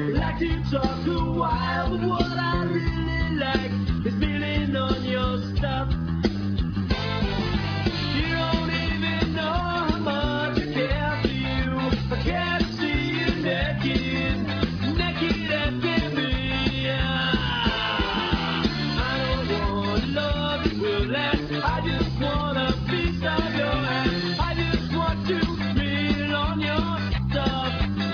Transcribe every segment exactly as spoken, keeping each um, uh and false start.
Like to talk a while, but what I really like is feeling on your stuff. You don't even know how much I care for you. I can't see you naked, naked after me. I don't want love that will last. I just want a piece of your hand. I just want to feel on your stuff.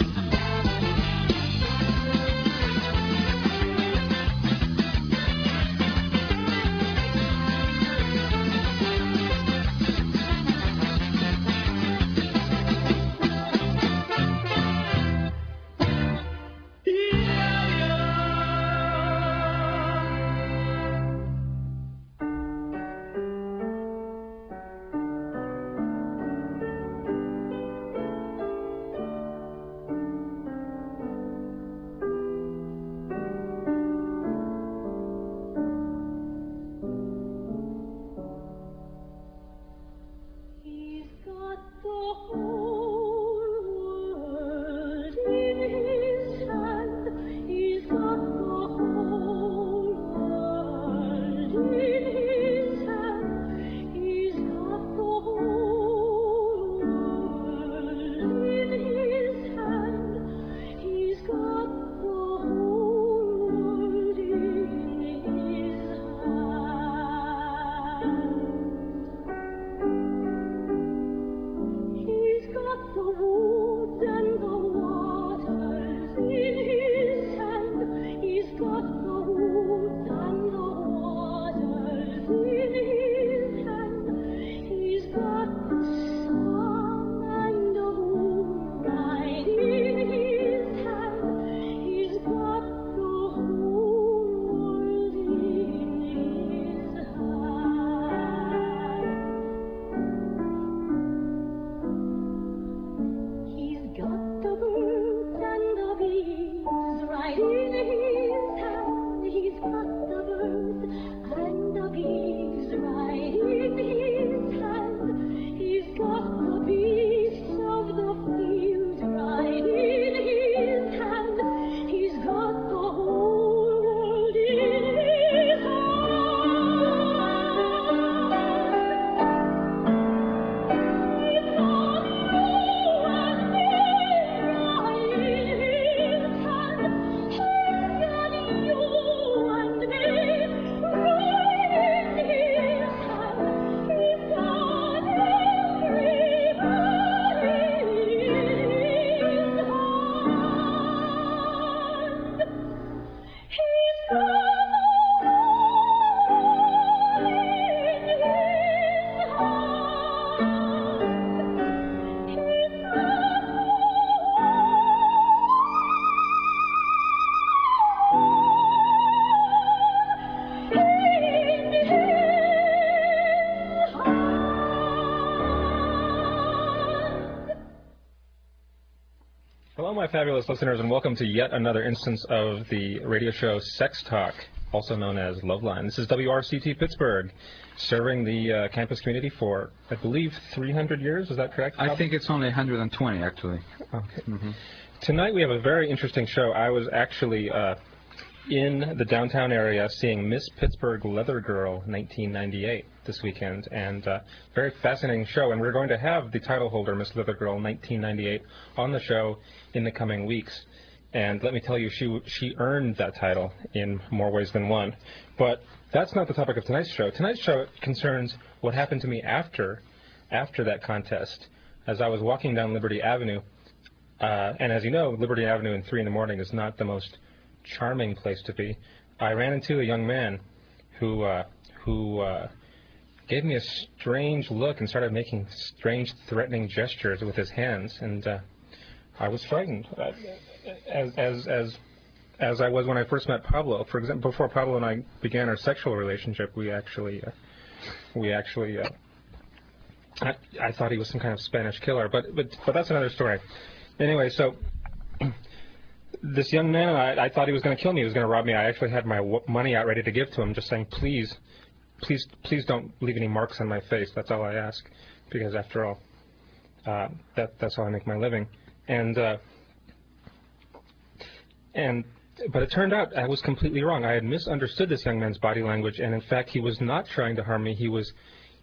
He's got the whole world in his hand. He's got the whole world in his hand. He's got the whole world in his hand. He's got the whole world in his hand. He's got the woods and the waters in his hand. He's got the woods and the waters in his hand. He's got the sun and the moonlight in his hand. He's got the whole world in his hand. He's got the birds and the bees right in his hand. He's got the birds and the bees right in his hand. He's got the beasts of the field right in his hand. He's got the whole world in his Hello, my fabulous listeners, and welcome to yet another instance of the radio show Sex Talk, also known as Loveline. This is W R C T Pittsburgh, serving the uh, campus community for, I believe, three hundred years. Is that correct? I think it's only one hundred twenty, actually. Okay. Mm-hmm. Tonight we have a very interesting show. I was actually uh, in the downtown area seeing Miss Pittsburgh Leather Girl nineteen ninety-eight this weekend, and uh, very fascinating show. And we're going to have the title holder, Miss Leather Girl nineteen ninety-eight, on the show in the coming weeks. And let me tell you, she she earned that title in more ways than one. But that's not the topic of tonight's show. Tonight's show concerns what happened to me after after that contest. As I was walking down Liberty Avenue, uh, and as you know, Liberty Avenue in three in the morning is not the most charming place to be. I ran into a young man who uh, who uh, gave me a strange look and started making strange, threatening gestures with his hands, and uh, I was frightened, uh, as as as as I was when I first met Pablo. For example, before Pablo and I began our sexual relationship, we actually uh, we actually uh, I, I thought he was some kind of Spanish killer, but but but that's another story. Anyway, so this young man, I, I thought he was going to kill me. He was going to rob me. I actually had my w money out ready to give to him, just saying, please, please, please don't leave any marks on my face. That's all I ask, because after all, uh, that that's how I make my living. And uh, and but it turned out I was completely wrong. I had misunderstood this young man's body language, and in fact, he was not trying to harm me. He was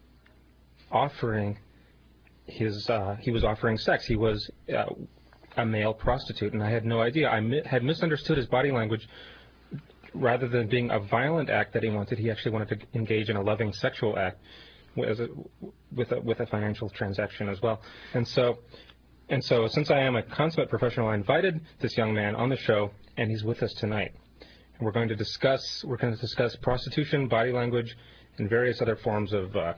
offering his uh, he was offering sex. He was uh, a male prostitute, and I had no idea. I mi had misunderstood his body language. Rather than being a violent act that he wanted, he actually wanted to engage in a loving sexual act with a, with a, with a financial transaction as well. And so, and so, since I am a consummate professional, I invited this young man on the show, and he's with us tonight. And we're going to discuss we're going to discuss prostitution, body language, and various other forms of uh,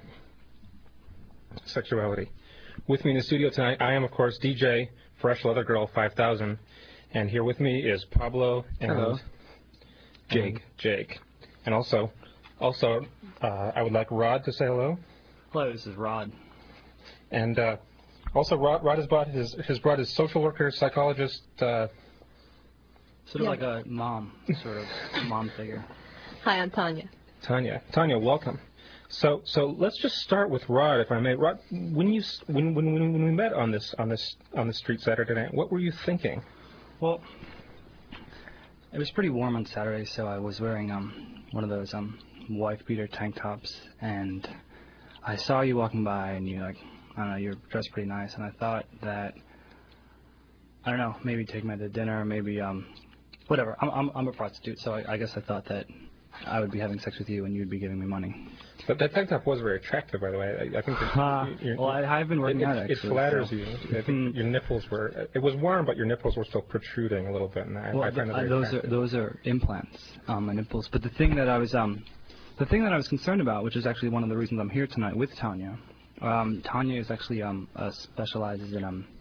sexuality. With me in the studio tonight, I am of course D J Fresh Leather Girl five thousand, and here with me is Pablo and Hello. Jake. Jake. And also, also, uh, I would like Rod to say hello. Hello, this is Rod. And uh, also, Rod, Rod has brought his has brought his social worker, psychologist. Uh, Sort of Yeah. like a mom, sort of mom figure. Hi, I'm Tanya. Tanya. Tanya, welcome. So, so let's just start with Rod, if I may. Rod, when you s- when when when when we met on this on this on the street Saturday night, what were you thinking? Well, it was pretty warm on Saturday, so I was wearing um one of those um wife beater tank tops, and I saw you walking by, and you like I don't know, you're dressed pretty nice, and I thought that I don't know, maybe take me to dinner, maybe um whatever. I'm I'm I'm a prostitute, so I, I guess I thought that I would be having sex with you and you'd be giving me money. But that tank top was very attractive, by the way. I, I think that Uh, you're- well, I, I've been working it, out it, actually. it flatters so. you. I think your nipples were. It was warm, but your nipples were still protruding a little bit, and I, Well, I find that th- very those are attractive. those are implants, um, my nipples. But the thing that I was um, the thing that I was concerned about, which is actually one of the reasons I'm here tonight with Tanya. Um, Tanya is actually um, uh, specializes in um,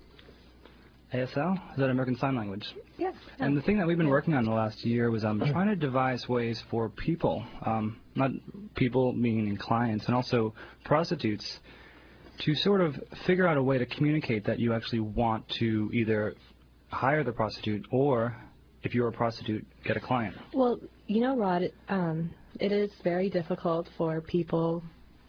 A S L. Is that American Sign Language? Yes. And the thing that we've been working on the last year was um, trying to devise ways for people, um, not people meaning clients, and also prostitutes, to sort of figure out a way to communicate that you actually want to either hire the prostitute or, if you're a prostitute, get a client. Well, you know, Rod, it, um, it is very difficult for people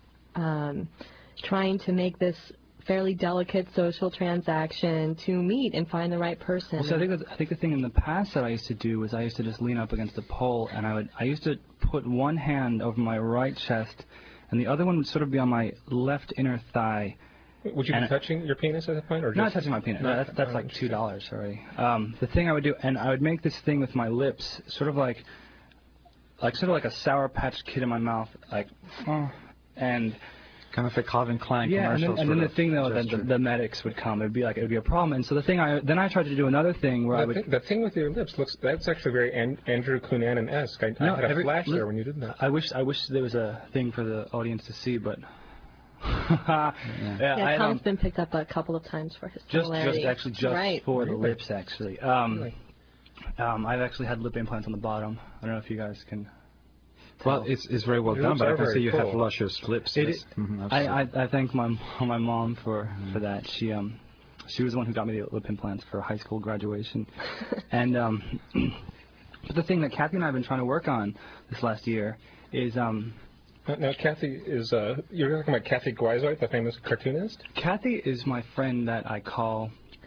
um, trying to make this fairly delicate social transaction to meet and find the right person. Well, so I think that, I think the thing in the past that I used to do was I used to just lean up against a pole, and I would I used to put one hand over my right chest, and the other one would sort of be on my left inner thigh. Would you be and- touching your penis at that point, or just Not touching my penis. No, No, that's that's I like two understand. dollars already. Um, the thing I would do, and I would make this thing with my lips, sort of like, like sort of like a Sour Patch Kid in my mouth, like, oh, and Kind of a Calvin Klein yeah, and then, commercial. and then sort the thing though, of that the, gesture. the medics would come. It'd be like it would be a problem, and so the thing I then I tried to do another thing where I The would. thing, the thing with your lips looks, that's actually very An Andrew Cunanan-esque. I, No, I had a every- flash li- there when you did that. I wish I wish there was a thing for the audience to see, but yeah, yeah, I, Tom's um, been picked up a couple of times for his just popularity. just actually just right. for the Really? lips actually. Um, Really? um, I've actually had lip implants on the bottom. I don't know if you guys can. Well, tell. it's it's very well Your done, lips but I are can very see you have full. luscious lips. It yes. is- Mhm, I, absolutely. I I thank my my mom for for that. She um she was the one who got me the lip implants for high school graduation, and um but the thing that Kathy and I have been trying to work on this last year is um Uh, Now, Kathy is, uh, you're talking about Kathy Gweisart, the famous cartoonist? Kathy is my friend that I call.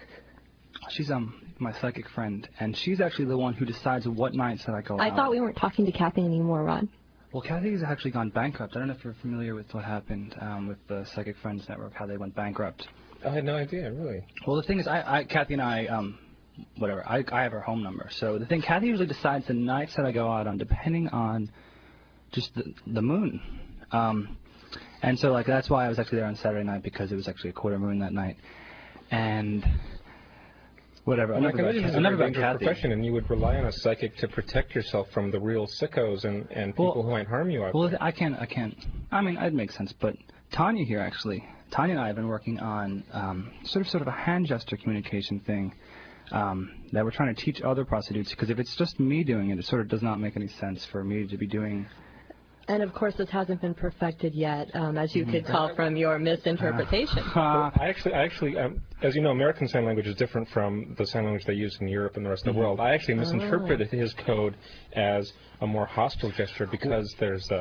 She's um my psychic friend, and she's actually the one who decides what nights that I go I out. thought we weren't talking to Kathy anymore, Rod. Well, Kathy has actually gone bankrupt. I don't know if you're familiar with what happened um, with the Psychic Friends Network, how they went bankrupt. I had no idea, really. Well, the thing is, I, I Kathy and I, um, whatever, I, I have her home number. So the thing, Kathy usually decides the nights that I go out on, depending on just the, the moon. Um, and so, like, that's why I was actually there on Saturday night, because it was actually a quarter moon that night. And whatever. And I Enough can about, imagine Ca- it's a enough very about dangerous Kathy. profession, and you would rely on a psychic to protect yourself from the real sickos and, and people Well- who might harm you out Well, there. I can't, I can't. I mean, it makes sense, but Tanya here actually, Tanya and I have been working on um, sort of sort of a hand gesture communication thing um, that we're trying to teach other prostitutes, because if it's just me doing it, it sort of does not make any sense for me to be doing. And of course, this hasn't been perfected yet, um, as you Mm-hmm. could tell from your misinterpretation. Uh, I actually, I actually, um, as you know, American Sign Language is different from the sign language they use in Europe and the rest of the world. I actually misinterpreted his code as a more hostile gesture because there's a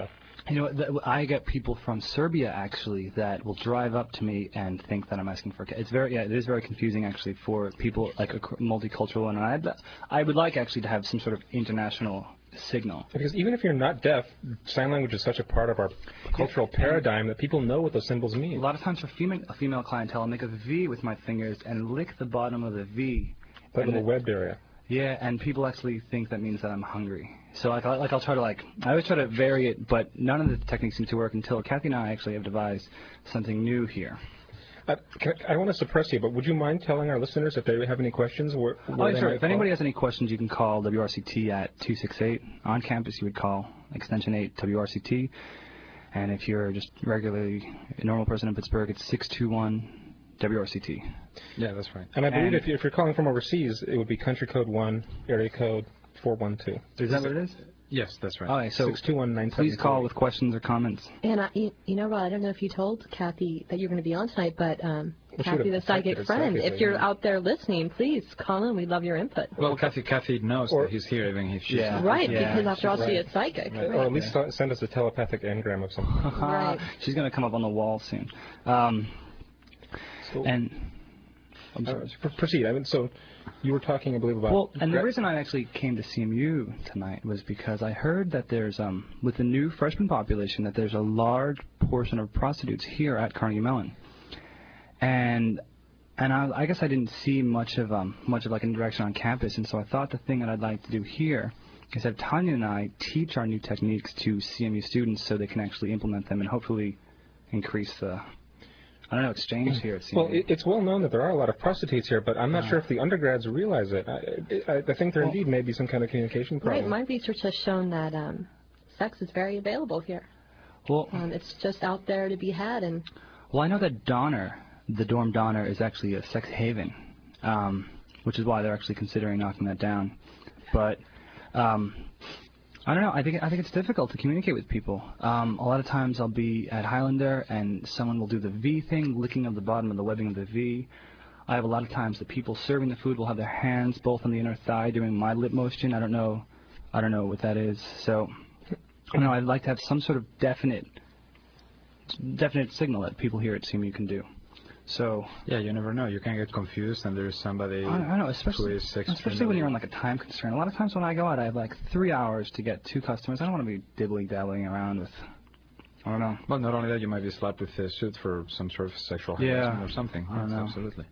You know, th- I get people from Serbia actually that will drive up to me and think that I'm asking for. It's very, yeah, it is very confusing actually for people like a c- multicultural, and I, I would like actually to have some sort of international signal. Because even if you're not deaf, sign language is such a part of our cultural Yeah, paradigm that people know what those symbols A mean. lot of times for female, a female clientele, I'll make a V with my fingers and lick the bottom of the V. That and little it- webbed area. Yeah, and people actually think that means that I'm hungry. So like, I- like I'll try to like, I always try to vary it, but none of the techniques seem to work until Kathy and I actually have devised something new here. Uh, can I, I don't want to suppress you, but would you mind telling our listeners if they have any questions? Where, Oh, where yeah, they sure. might If anybody call? has any questions, you can call W R C T at two six eight. On campus, you would call extension eight W R C T. And if you're just regularly a normal person in Pittsburgh, it's six two one W R C T. Yeah, that's right. And I believe and- if, you, if you're calling from overseas, it would be country code one, area code four one two. Is that what it is? Yes, that's right. All right, so six two one nine seven please call with questions or comments. And I, you, you know, Rod, I don't know if you told Kathy that you're going to be on tonight, but um, We should Kathy, have the psychic protected friend, it if psychically, you're yeah. out there listening, please call in. We'd love your input. Well, Kathy, Kathy knows Or- that he's here, even if she's Yeah. not. Right, Yeah, because after all, she's she right. is psychic. Right. Or at least uh, send us a telepathic engram of some kind. Right. She's going to come up on the wall soon. Um, So, and I'm uh, sorry. pr- proceed. I mean, so you were talking, I believe, about. Well, and the gra- reason I actually came to C M U tonight was because I heard that there's, um, with the new freshman population, that there's a large portion of prostitutes here at Carnegie Mellon, and and I, I guess I didn't see much of um, much of like interaction on campus, and so I thought the thing that I'd like to do here is have Tanya and I teach our new techniques to C M U students so they can actually implement them and hopefully increase the, I don't know, exchange here at C M U. Well, it, it's well known that there are a lot of prostitutes here, but I'm not Uh. sure if the undergrads realize it. I, I, I think there Well- indeed may be some kind of communication Right, problem. my research has shown that um, sex is very available here. well, Um, it's just out there to be had, and Well, I know that Donner, the dorm Donner, is actually a sex haven, um, which is why they're actually considering knocking that down. But um, I don't know. I think I think it's difficult to communicate with people. Um, a lot of times I'll be at Highlander and someone will do the V thing, licking of the bottom of the webbing of the V. I have a lot of times the people serving the food will have their hands both on the inner thigh doing my lip motion. I don't know. I don't know what that is. So I don't know. I'd like to have some sort of definite definite signal that people here at C M U can do. So Yeah, you never know. You can get confused, and there's somebody I, I know, who especially is sex especially when you're on like a time constraint. A lot of times when I go out, I have like three hours to get two customers. I don't want to be dibbly dabbling around with. I don't know. Well, not only that, you might be slapped with a suit for some sort of sexual Yeah. harassment or something. I don't Yes, know. Absolutely.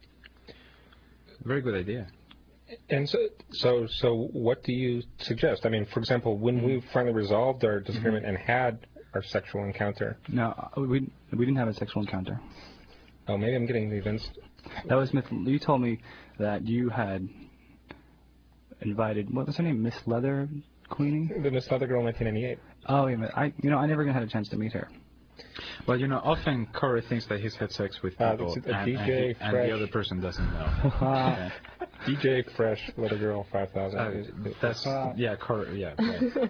Very good idea. And so, so, so, what do you suggest? I mean, for example, when we finally resolved our disagreement and had our sexual encounter. No, uh, we we didn't have a sexual encounter. Oh, maybe I'm getting the events. That was Miss. You told me that you had invited. What was her name? Miss Leather Queenie. The Miss Leather Girl, nineteen ninety-eight. Oh, yeah. I you know I never even had a chance to meet her. Well, you know, often Corey thinks that he's had sex with Uh, people, it's a and, D and, J he- and Fresh. the other person doesn't know. Okay. D J Fresh Leather Girl five thousand. Uh, that's yeah, Corey. Yeah. Right.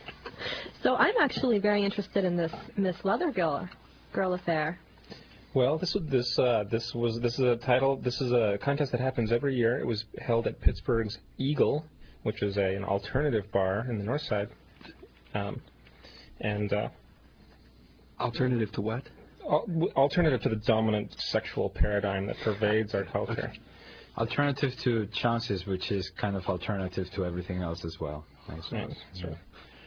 so I'm actually very interested in this Miss Leather Girl, girl affair. Well, this this uh, this was this is a title. This is a contest that happens every year. It was held at Pittsburgh's Eagle, which is a, an alternative bar in the North Side, um, and uh, Alternative to what? al- alternative to the dominant sexual paradigm that pervades our culture. Alternative to chances, which is kind of alternative to everything else as well. I Yeah, suppose. that's right.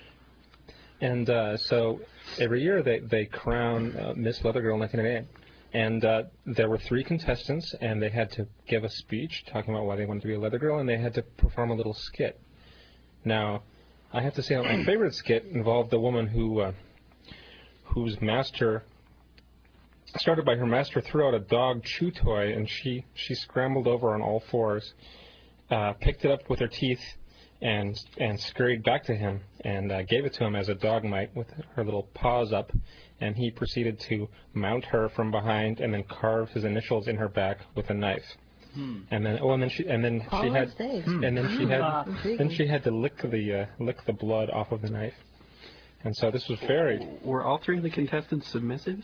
And uh, so every year they they crown uh, Miss Leather Girl nineteen ninety-eight. And uh, there were three contestants, and they had to give a speech talking about why they wanted to be a leather girl, and they had to perform a little skit. Now, I have to say that my favorite skit involved a woman who, uh, whose master, started by her master threw out a dog chew toy, and she, she scrambled over on all fours, uh, picked it up with her teeth, and and scurried back to him, and uh, gave it to him as a dog might with her little paws up. And he proceeded to mount her from behind and then carve his initials in her back with a knife. Hmm. And then, oh, and then she, and then All she on had, stage. and then she had, Ah, then intriguing. she had to lick the uh, lick the blood off of the knife. And so this was very, Were all three of the contestants submissives?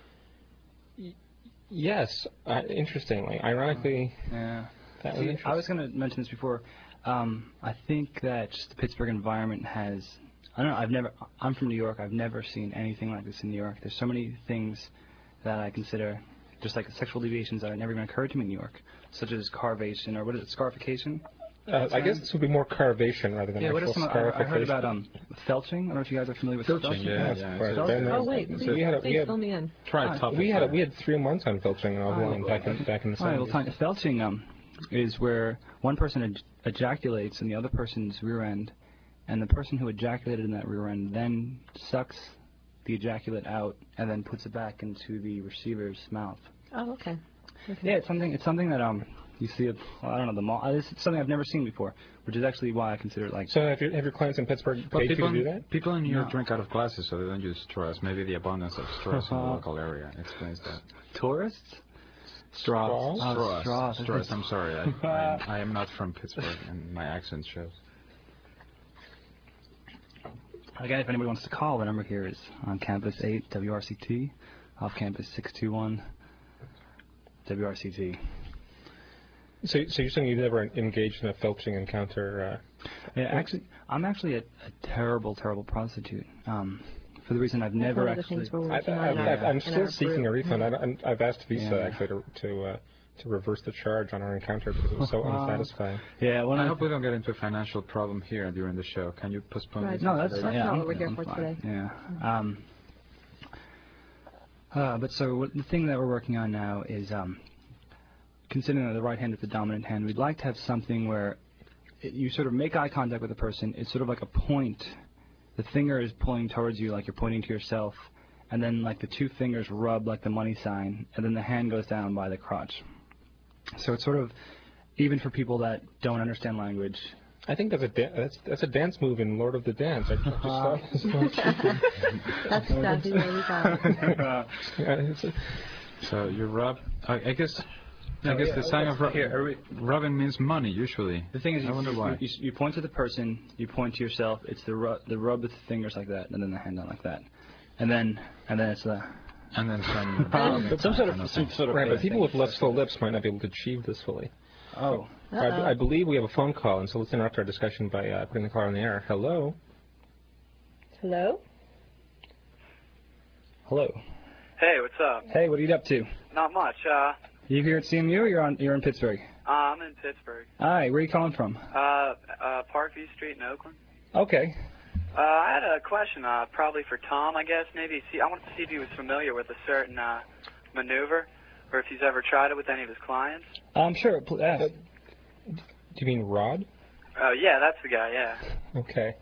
yes, uh, interestingly, ironically, Yeah. that was See, interesting. I was going to mention this before. Um, I think that just the Pittsburgh environment has I don't know. I've never. I'm from New York. I've never seen anything like this in New York. There's so many things that I consider just like sexual deviations that have never even occurred to me in New York, such as carvation or what is it, scarification? Uh, I guess this would be more carvation rather than Yeah, what actual is some? I, I heard scarification. about um felching. I don't know if you guys are familiar with Filching, felching. yeah, Yes, yeah. of course. it's- Then, uh, Oh, wait, so please, we had a- we please had- fill me in. Try Ah, topic. We had a, uh, we had three months on filching in Ovaltine back in back in the All right, well, seventies. fine. Felching um, is where one person ej- ejaculates in the other person's rear end, and the person who ejaculated in that rear end then sucks the ejaculate out and then puts it back into the receiver's mouth. Oh, okay. okay. Yeah, it's something. It's something that um, you see it. Well, I don't know the mall. It's something I've never seen before, which is actually why I consider it like. So have your, have your clients in Pittsburgh But paid you people, to do that? people in New York No. drink out of glasses, so they don't use straws. Maybe the abundance of straws in the local area explains that. Tourists? Straws? Oh, straws. straws. straws. I'm sorry. I, I, am, I am not from Pittsburgh, and my accent shows. Again, if anybody wants to call, the number here is on campus eight W R C T, off campus six two one W R C T. So, so you're saying you never engaged in a filching encounter? Uh, Yeah, actually, I'm actually a, a terrible, terrible prostitute. Um, for the reason I've That's never one of the actually. things we're I've, working on I've, in I've, our- I'm in still our seeking group. a refund. I, don't- I've asked Visa Yeah. actually to to, uh, to reverse the charge on our encounter because it was so Uh, unsatisfying. Yeah, when I I hope we don't get into a financial problem here during the show. Can you postpone Right. this? No, that's That's yeah, not I'm- what we're here I'm for fine. today. Yeah. Um, uh, but so what, the thing that we're working on now is um, considering that the right hand is the dominant hand. We'd like to have something where it, you sort of make eye contact with the person. It's sort of like a point. The finger is pulling towards you, like you're pointing to yourself, and then like the two fingers rub like the money sign, and then the hand goes down by the crotch. So it's sort of even for people that don't understand language. I think that's a da- that's that's a dance move in Lord of the Dance. I just saw this. That's exactly where we got it. Yeah, it's a- So you rub. I, I guess. I No, guess yeah, the sign of ru- here, are we- rubbing means money usually. The thing is, I you, wonder you, why. you, you point to the person, you point to yourself. It's the rub, the rub with the fingers like that, and then the hand down like that, and then and then it's the And then some. um, some sort of some sort of right, but face people thing. with lustful lips might not be able to achieve this fully. Oh, I, Uh-oh. I believe we have a phone call, and so let's interrupt our discussion by uh, putting the caller on the air. Hello. Hello? hello. Hey, what's up? Hey, what are you up to? Not much. Uh, You here at C M U? Or you're on. You're in Pittsburgh. uh, I'm in Pittsburgh. Hi, where are you calling from? Uh, uh, Parkview Street in Oakland. Okay. Uh, I had a question, uh, probably for Tom, I guess. Maybe see. I wanted to see if he was familiar with a certain uh, maneuver, or if he's ever tried it with any of his clients. Um, sure. Pl- ask. Do you mean Rod? Oh, yeah, that's the guy. Yeah. Okay.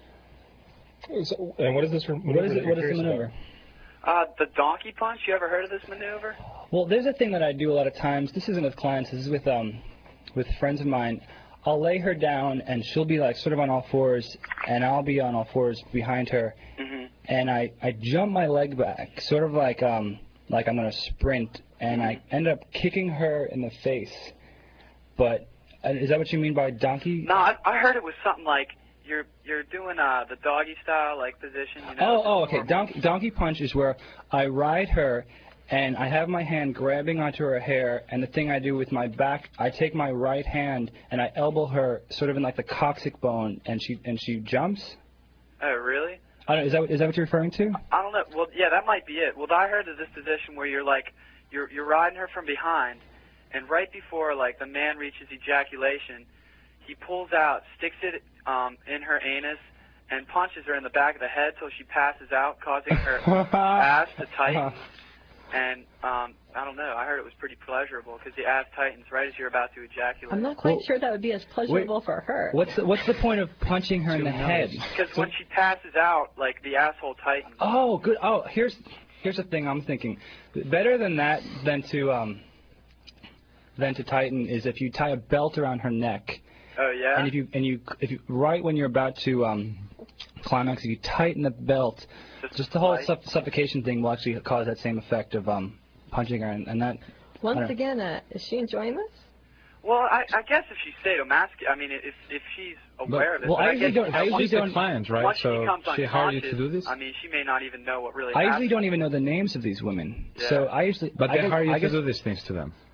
So, and what is this? What is it? What is the maneuver? Uh, the donkey punch. You ever heard of this maneuver? Well, there's a thing that I do a lot of times. This isn't with clients. This is with um, with friends of mine. I'll lay her down, and she'll be like sort of on all fours, and I'll be on all fours behind her, Mm-hmm. and I, I jump my leg back, sort of like um like I'm gonna sprint, and I end up kicking her in the face. But uh, is that what you mean by donkey? No, I, I heard it was something like you're you're doing uh the doggy style like position. You know? Oh, oh, okay. Donkey, donkey punch is where I ride her, and I have my hand grabbing onto her hair, and the thing I do with my back, I take my right hand and I elbow her sort of in like the coccyx bone, and she and she jumps. Oh, really? I don't, is that is that what you're referring to? I don't know. Well, yeah, that might be it. Well, I heard of this position where you're like, you're you're riding her from behind, and right before like the man reaches ejaculation, he pulls out, sticks it um, in her anus, and punches her in the back of the head till she passes out, causing her ass to tighten. And um, I don't know. I heard it was pretty pleasurable because the ass tightens right as you're about to ejaculate. I'm not quite Well, sure that would be as pleasurable for her. What's the, what's the point of punching her in the head? Because when she passes out, like the asshole tightens. Oh, good. Oh, here's here's the thing I'm thinking. Better than that, than to um, than to tighten is if you tie a belt around her neck, Oh yeah. and if you and you if you right when you're about to um, climax, if you tighten the belt, just the whole slight. suff- suffocation thing will actually cause that same effect of um, punching her, and, and that. I Once don't- again, uh, is she enjoying this? Well, I, I guess if she's sadomasochistic, I mean, if if she's aware of it. well, but I I usually guess don't- I usually She's the don't- client, right? Once so she becomes she hired you to do this? I mean, she may not even know what really I happened. usually don't even know the names of these women, Yeah. so I usually. But I they guess, hire you I to guess, do these things to them.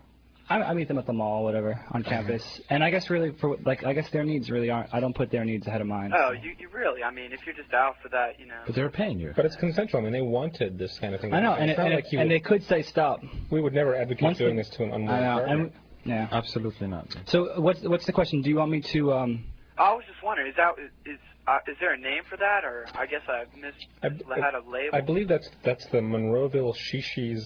I, I meet them at the mall, whatever, on campus. And I guess really, for like, I guess their needs really aren't. I don't put their needs ahead of mine. Oh, you, you really? I mean, if you're just out for that, you know. But they're paying you. But it's consensual. I mean, they wanted this kind of thing. I know, and, It's it, not and, like it, you and would- they could say stop. we would never advocate Once doing they- this to an I unwilling know. partner. And, yeah. Absolutely not. So what's what's the question? Do you want me to? Um, I was just wondering, is that is is, uh, is there a name for that, or I guess I missed I, had a label? I believe that's that's the Monroeville Shishi's.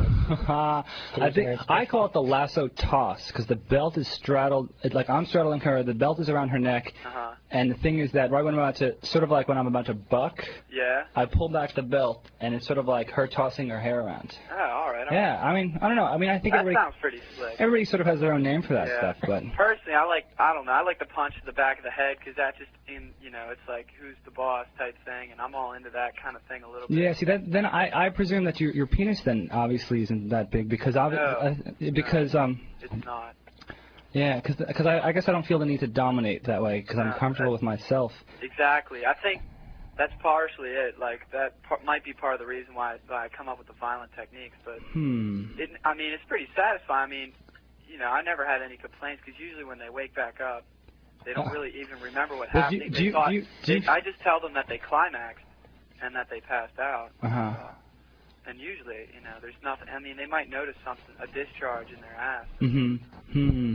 Uh, I think I call it the lasso toss because the belt is straddled. It, like I'm straddling her, the belt is around her neck, Uh-huh. and the thing is that right when I'm about to, sort of like when I'm about to buck, Yeah. I pull back the belt, and it's sort of like her tossing her hair around. Oh, all right. all Yeah, I mean, I don't know. I mean, I think That everybody, sounds pretty slick. everybody sort of has their own name for that yeah. stuff, but Personally, I like, I don't know, I like the punch to the back of the head because that just, in, you know, it's like who's the boss type thing, and I'm all into that kind of thing a little bit. yeah. See, that then I, I presume that your your penis then obviously isn't that big because obvi- No. uh, because um It's not. yeah because because I, I guess I don't feel the need to dominate that way because I'm No, comfortable that- with myself. Exactly. I think that's partially it. Like, that par- might be part of the reason why, why I come up with the violent techniques, but Hmm. it, I mean, it's pretty satisfying. I mean, you know, I never had any complaints because usually when they wake back up, they don't Uh, really even remember what well, do happened. you- They do you- thought- do you- do they- you- I just tell them that they climaxed and that they passed out. Uh huh. Uh, and usually, you know, there's nothing. I mean, they might notice something, a discharge in their ass. Hmm. Hmm.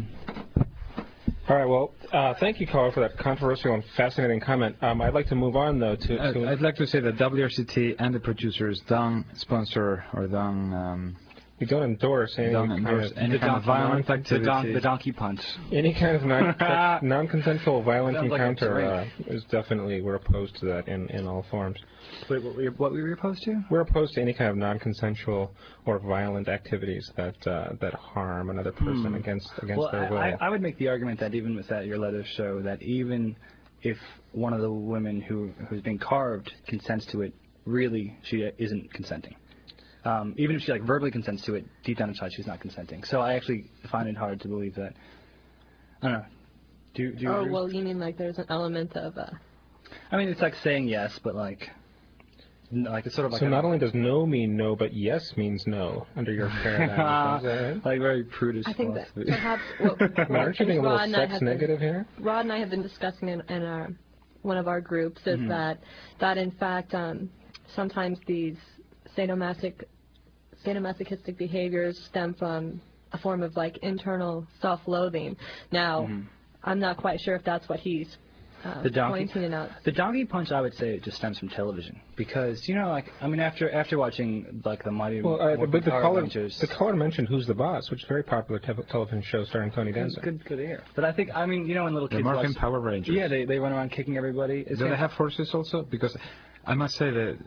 All right. Well, uh, thank you, caller, for that controversial and fascinating comment. Um, I'd like to move on though to. I'd, to I'd like to say that W R C T and the producers don't sponsor or don't um, we don't endorse any don't kind endorse of any The kind of donkey- violent the, activity. don- the donkey punch. any kind of non non-consensual violent Sounds like a encounter uh, drink. is definitely we're opposed to that in in all forms. Wait, what were you, what were you opposed to? We're opposed to any kind of non-consensual or violent activities that uh, that harm another person Hmm. against against Well, their will. I, I, I would make the argument that even with that, your letter show that even if one of the women who who's being carved consents to it, really she isn't consenting. Um, even if she like verbally consents to it, deep down inside she's not consenting. So I actually find it hard to believe that. I don't know. Do, you- do you Oh, agree? well, you mean like there's an element of, uh, I mean, it's like saying yes, but like, n- like it's sort of like so a- not only does no mean no, but yes means no under your paradigm. Is that right? like very prudish I think that philosophy. perhaps what, what Aren't you being a little Rod and I sex have been- negative here? Rod and I have been discussing in, in our one of our groups is Mhm. that that in fact um, sometimes these sadomasoch sadomasochistic behaviors stem from a form of like internal self-loathing. Now, Mhm. I'm not quite sure if that's what he's uh, The donkey- pointing out. The donkey punch, I would say, it just stems from television because you know, like I mean, after after watching like the Mighty Well, uh, Morphin but the Power caller, Rangers, the caller mentioned Who's the Boss, which is a very popular te- television show starring Tony good, Danza. good, good to hear. But I think I mean, you know, when little The kids Morphin watch, Power Rangers. yeah, they they run around kicking everybody. It's Do they like- have horses also? Because I must say that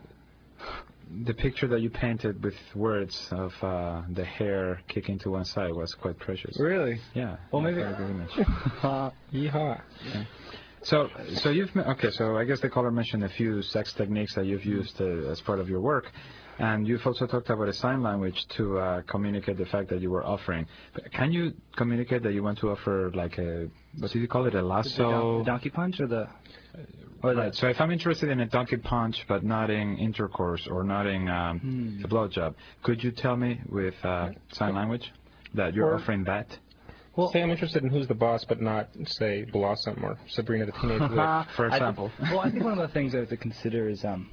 the picture that you painted with words of uh, the hair kicking to one side was quite precious. really? Yeah. Well, yeah, maybe- very good image. Uh, Yeehaw. So, so you've me- okay. So I guess the caller mentioned a few sex techniques that you've used uh, as part of your work, and you've also talked about a sign language to uh, communicate the fact that you were offering. But can you communicate that you want to offer like a what did you call it, a the, don- lasso? the donkey punch or the or Right. the So if I'm interested in a donkey punch but not in intercourse or not in um, Hmm. a blowjob, could you tell me with uh, sign language that you're Or- offering that? Well- say I'm interested in Who's the Boss, but not, say, Blossom or Sabrina the Teenage Witch. For I thi- example. well, I think one of the things I have to consider is, um,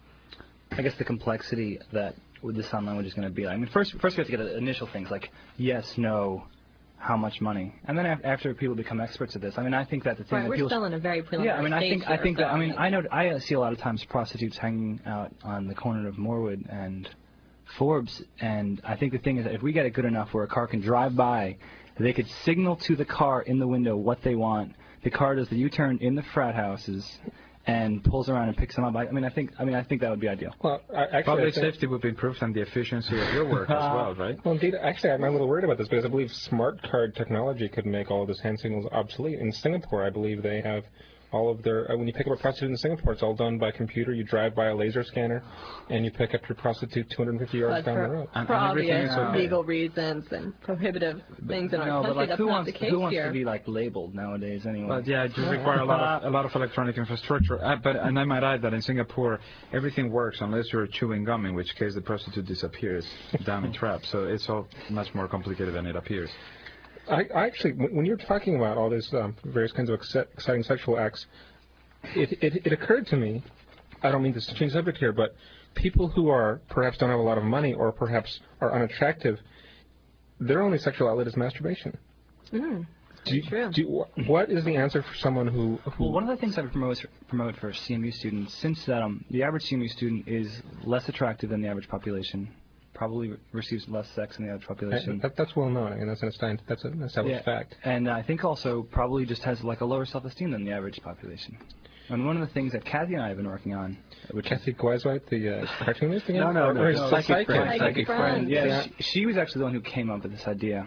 I guess, the complexity that what the sign language is going to be. I mean, first, first we have to get the initial things like yes, no, how much money, and then af- after people become experts at this, I mean, I think that the thing Right, that we're people still in a very preliminary yeah, I mean, I stage think I here, think so that I mean, think- I know I see a lot of times prostitutes hanging out on the corner of Morewood and Forbes, and I think the thing is that if we get it good enough where a car can drive by, they could signal to the car in the window what they want. The car does the U-turn in the frat houses and pulls around and picks them up. I, I mean, I think I mean, I think that would be ideal. Well, I, actually, I Public think- safety would be improved and the efficiency of your work as well, right? Well, indeed, actually, I'm a little worried about this because I believe smart card technology could make all of this hand signals obsolete. In Singapore, I believe they have all of their, uh, when you pick up a prostitute in Singapore, it's all done by computer. You drive by a laser scanner, and you pick up your prostitute two hundred fifty yards But down the for, road. And- for and everything obvious is okay. legal reasons and prohibitive things in our no, country, but like that's who not wants the case who wants here. to be like labeled nowadays anyway? But yeah, it just requires a lot of a lot of electronic infrastructure. Uh, but and I might add that in Singapore, everything works unless you're chewing gum, in which case the prostitute disappears down a trap. So it's all much more complicated than it appears. I, I actually, when when you're talking about all these um, various kinds of exce- exciting sexual acts, it, it, it occurred to me, I don't mean to change subject here, but people who are perhaps don't have a lot of money or perhaps are unattractive, their only sexual outlet is masturbation. Mm, Do you, true. do you, what is the answer for someone who, who Well, one of the things I would promote, promote for C M U students, since um, the average C M U student is less attractive than the average population, probably receives less sex than the average population. that, that's well known. I mean, that's an established, that's an established Yeah. fact. And I think also probably just has like a lower self-esteem than the average population. And one of the things that Kathy and I have been working on, which Kathy Gweisweit, the uh, cartoonist again? No, no, Or- no, or no, his psychic psychic friend. Psychic Psychic friend. friend. Yeah, Yeah. She, she was actually the one who came up with this idea.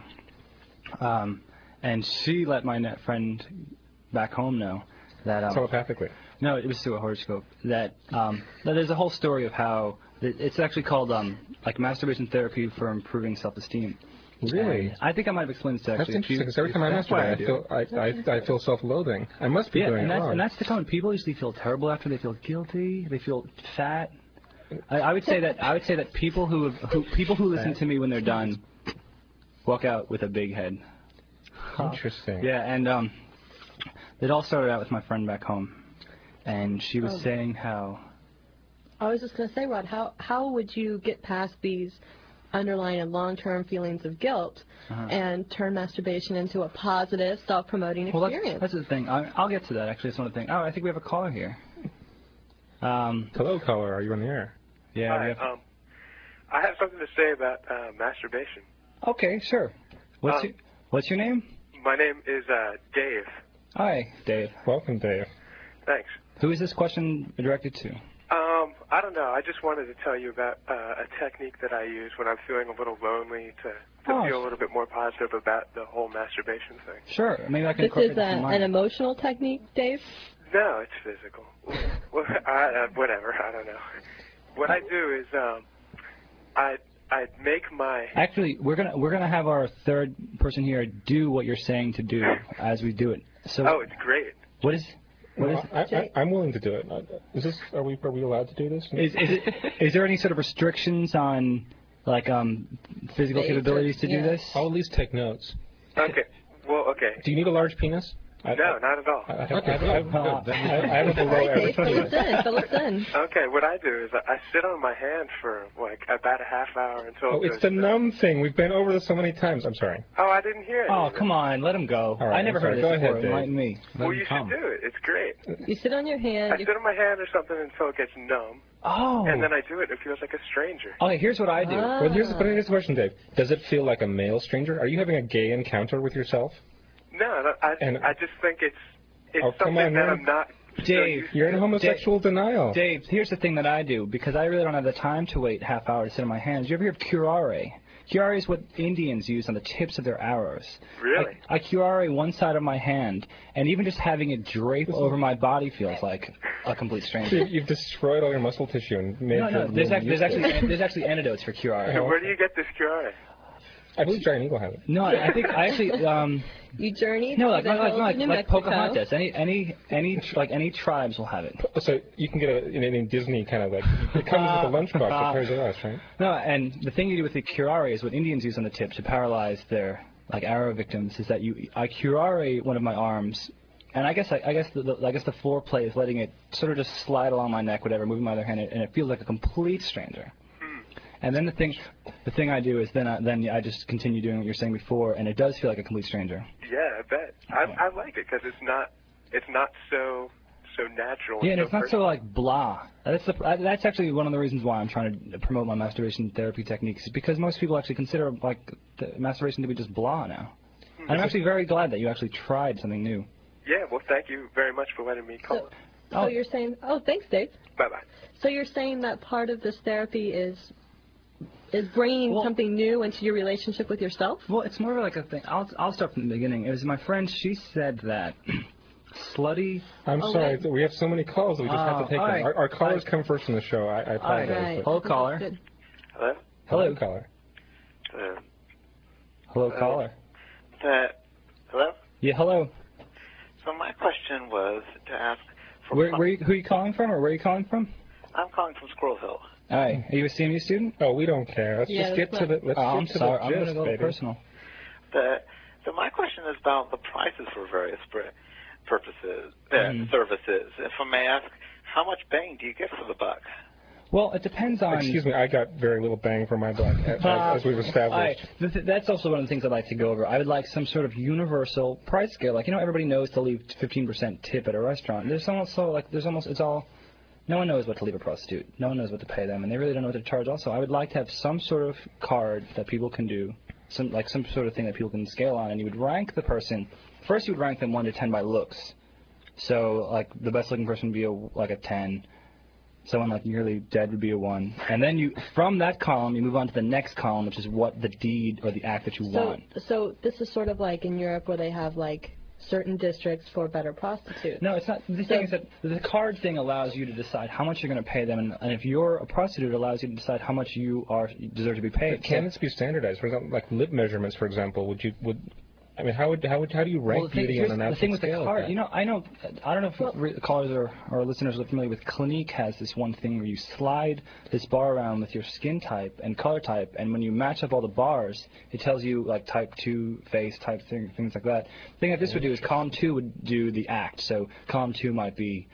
Um, and she let my net friend back home know that um, telepathically. no, it was through a horoscope. That um, that there's a whole story of how it, it's actually called um, like masturbation therapy for improving self-esteem. Really? And I think I might have explained this to That's actually. interesting, because every time I That's why masturbate, I do feel, I, I, I feel self-loathing. I must be Yeah, doing and it that's, wrong. and that's the tone. People usually feel terrible after. They feel guilty. They feel fat. I, I would say that I would say that people who, who people who listen to me when they're done walk out with a big head. Interesting. Yeah, and um, it all started out with my friend back home, and she was Oh. saying how. I was just going to say, Rod, how how would you get past these underlying and long-term feelings of guilt Uh-huh. and turn masturbation into a positive, self-promoting Well, that's, experience? that's the thing. I, I'll get to that. Actually, that's one of the things. Oh, I think we have a caller here. Um, Hello, caller. Are you on the air? yeah. we Hi, have, um, I have something to say about uh, masturbation. okay, sure. What's um, your What's your name? My name is uh, Dave. Hi, Dave. Welcome, Dave. Thanks. Who is this question directed to? Um, I don't know. I just wanted to tell you about uh, a technique that I use when I'm feeling a little lonely to, to Oh, feel a little bit more positive about the whole masturbation thing. Sure. Maybe I can This incorporate is this a, in mine. an emotional technique, Dave? No, it's physical. Well, I, uh, whatever. I don't know. What I do is um, I I make my Actually, we're gonna we're gonna have our third person here do what you're saying to do as we do it. So oh, it's great. what is what is I, I, I'm willing to do it. Uh, Is this? Are we? Are we allowed to do this? is is, it, is there any sort of restrictions on like um physical Basic, capabilities to yeah. do this? I'll at least take notes. Okay. Well, okay. Do you need a large penis? I, No, not at all. I, I, I, Okay, I, good, I, good. I, I have a below All right, average Dave, fill penis. us in, fill us in. Okay, what I do is I I sit on my hand for like about a half hour until Oh, it it's goes the through. numb thing. We've been over this so many times. I'm sorry. Oh, I didn't hear it. Oh, either. come on, let him go. All right, I never I'm heard sorry. of this Go ahead, before. Dave. Enlighten me. Let Well, him you come. should do it. It's great. You sit on your hand. I You, sit on my hand or something until it gets numb, Oh. and then I do it. It feels like a stranger. Okay, here's what I do. Ah. Well, here's, but here's the question, Dave. Does it feel like a male stranger? Are you having a gay encounter with yourself? No, no, I And- I just think it's it's Oh, come something on, that you're- I'm not. so Dave, used to. You're in homosexual denial. Dave, here's the thing that I do, because I really don't have the time to wait half hour to sit on my hands. You ever hear of curare? Curare is what Indians use on the tips of their arrows. Really? I, I curare one side of my hand, and even just having it drape over my body feels like a complete stranger. You've, you've destroyed all your muscle tissue and made No, no, it there's, act- there's useless. actually there's actually antidotes for So curare. where do you get this curare? I believe Giant Eagle has it. No, I think I actually um you journey no through like the like like, hills like, of New like Mexico. Pocahontas. Any any any tr- like any tribes will have it. So you can get it in any Disney kind of like, it comes with a lunchbox at Toys R Us, right? No, and the thing you do with the curare is what Indians use on the tip to paralyze their like arrow victims is that you I curare one of my arms, and I guess I, I guess the, the I guess the foreplay is letting it sort of just slide along my neck, whatever, moving my other hand, and it feels like a complete stranger. And then the thing, the thing I do is then I, then I just continue doing what you're saying before, and it does feel like a complete stranger. Yeah, I bet. I I like it because it's not it's not so so natural. Yeah, and so it's not so personal. like blah. That's the, I- that's actually one of the reasons why I'm trying to promote my masturbation therapy techniques, is because most people actually consider like the masturbation to be just blah now. And I'm actually very glad that you actually tried something new. Yeah, well, thank you very much for letting me call. So, so Oh. you're saying, oh, thanks, Dave. Bye bye. So you're saying that part of this therapy is is bringing Well- something new into your relationship with yourself? Well, it's more of like a thing. I'll I'll start from the beginning. It was my friend. She said that Slutty. I'm Oh, sorry, wait. we have so many calls that we just have Oh, to take all them. right. Our, our callers Right. come first in the show. I, I apologize. Right. Hello, I think caller. that's good. Hello? Hello. caller. Uh, Hello, Uh, caller. uh, hello? Yeah, hello. So my question was to ask for Where, some- where you, who are you calling from, or where are you calling from? I'm calling from Squirrel Hill. Hi. Are you a C M U student? Oh, we don't care. Let's Yeah, just get let's to the not- let's Oh, get I'm to sorry. the I'm gist, going to go baby. personal. The, so my question is about the prices for various pr- purposes, uh, Mhm. services. If I may ask, how much bang do you get for the buck? Well, it depends on... Excuse me, I got very little bang for my buck, as, as we've established. I, th- that's also one of the things I'd like to go over. I would like some sort of universal price scale. Like, you know, everybody knows to leave fifteen percent tip at a restaurant. There's almost so, like, there's almost, it's all, no one knows what to leave a prostitute. No one knows what to pay them, and they really don't know what to charge also. I would like to have some sort of card that people can do, some like some sort of thing that people can scale on, and you would rank the person. First, you would rank them one to ten by looks. So, like, the best-looking person would be a, like a ten. Someone like nearly dead would be a one. And then you, from that column, you move on to the next column, which is what the deed or the act that you So, want. so this is sort of like in Europe where they have like certain districts for better prostitutes. No, it's not. The thing is that the card thing allows you to decide how much you're going to pay them, and, and if you're a prostitute, it allows you to decide how much you are you deserve to be paid. But can this be standardized? For example, like lip measurements, for example, would you would I mean, how would how would how do you rank Well, the thing, beauty here's on an the absolute thing with the scale? card, like you know, I know, I don't know if Well- re- callers or, or listeners are familiar with Clinique has this one thing where you slide this bar around with your skin type and color type, and when you match up all the bars, it tells you like type two face, type thing, things like that. The thing that this would do is column two would do the act, so column two might be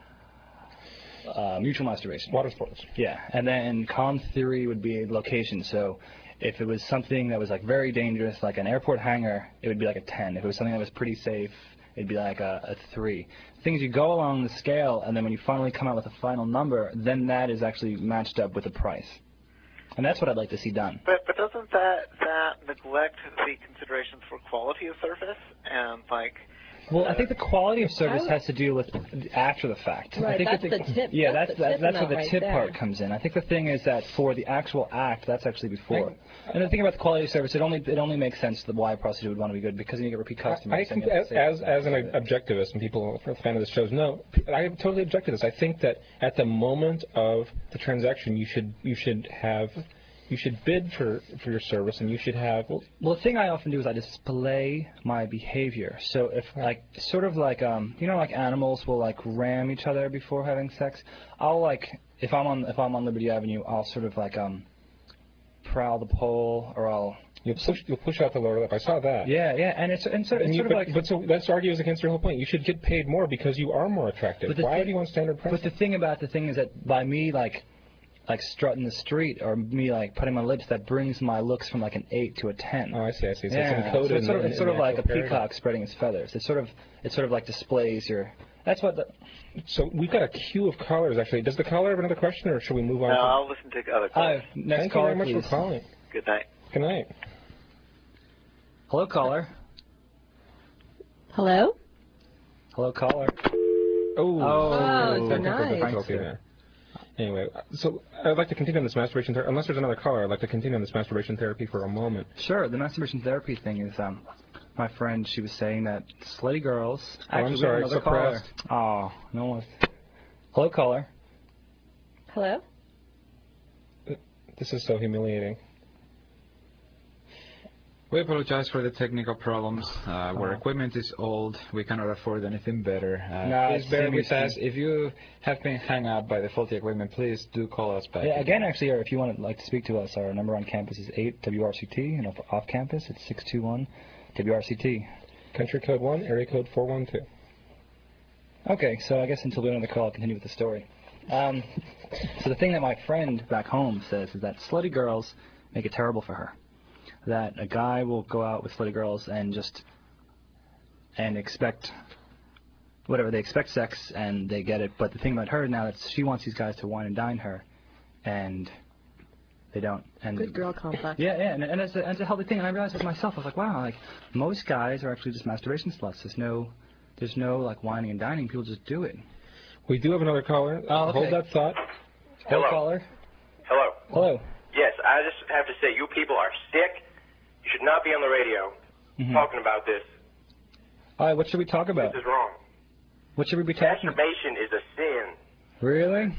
uh, mutual masturbation. water sports? Yeah, and then column three would be location. So if it was something that was like very dangerous, like an airport hangar, it would be like a ten. If it was something that was pretty safe, it'd be like a, a three. Things you go along the scale, and then when you finally come out with a final number, then that is actually matched up with the price. And that's what I'd like to see done. But but doesn't that that neglect the considerations for quality of service and like? Well, I think the quality of service I would- has to do with after the fact. I Right, think that's that the tip- Yeah, that's that's the that, tip that's where amount the right tip there. part comes in. I think the thing is that for the actual act, that's actually before. And the thing about the quality of service, it only it only makes sense that why a prostitute would want to be good because then you get repeat customers. I, I and think you have as, to say as, that. as an objectivist, and people are a fan of this show, no, I totally object to this. I think that at the moment of the transaction, you should you should have you should bid for for your service, and you should have. Well, Well, the thing I often do is I display my behavior. So if like sort of like um you know like animals will like ram each other before having sex, I'll like if I'm on if I'm on Liberty Avenue, I'll sort of like um prowl the pole or I'll you'll push you'll push out the lower lip. I saw that. yeah yeah and it's and so And it's you, sort of but, like but so that argues against your whole point. You should get paid more because you are more attractive. But the Why thing- do you want standard price? But the thing about the thing is that by me like like strutting the street or me like putting my lips, that brings my looks from like an eight to a ten. Oh, I see, I see. So yeah, it's encoded so it's sort of, in, it's in sort of the like a actual paradigm. peacock spreading its feathers. It sort of it sort of like displays your. That's what the. So we've got a queue of callers, actually. Does the caller have another question, or should we move on? No, to... I'll listen to other Oh, callers. next Thank caller, you very much please. for calling. Good night. Good night. Hello, caller. Hello? Hello, caller. Oh, Oh, so technical nice. difficulty there. Anyway, so I'd like to continue on this masturbation therapy. Unless there's another caller, I'd like to continue on this masturbation therapy for a moment. Sure. The masturbation therapy thing is um, my friend. She was saying that slutty girls. Oh, I'm Actually, we have sorry, another caller. suppressed. Oh, no one. Hello, caller. Hello? This is so humiliating. We apologize for the technical problems. Uh, Our Oh. equipment is old. We cannot afford anything better. Uh, No, please it's bear same with issue. us. If you have been hung up by the faulty equipment, please do call us back. Yeah, again, actually, or if you want to like to speak to us, our number on campus is eight W R C T, and off, off campus it's six two one W R C T. Country code one, area code four one two. Okay, so I guess until we have another call, I'll continue with the story. Um, so the thing that my friend back home says is that slutty girls make it terrible for her. That a guy will go out with slutty girls and just and expect whatever they expect sex and they get it. But the thing about her now that she wants these guys to wine and dine her, and they don't. And Good girl complex. yeah, yeah, and, and it's, a, it's a healthy thing. And I realized it myself. I was like, wow, like most guys are actually just masturbation sluts. There's no, there's no like whining and dining. People just do it. We do have another caller. Oh, okay. Hold that thought. Hello, Hello. caller. Hello. Hello. Yes, I just have to say, you people are sick. You should not be on the radio Mhm. talking about this. All right, what should we talk about? This is wrong. What should we be talking about? Masturbation is a sin. Really?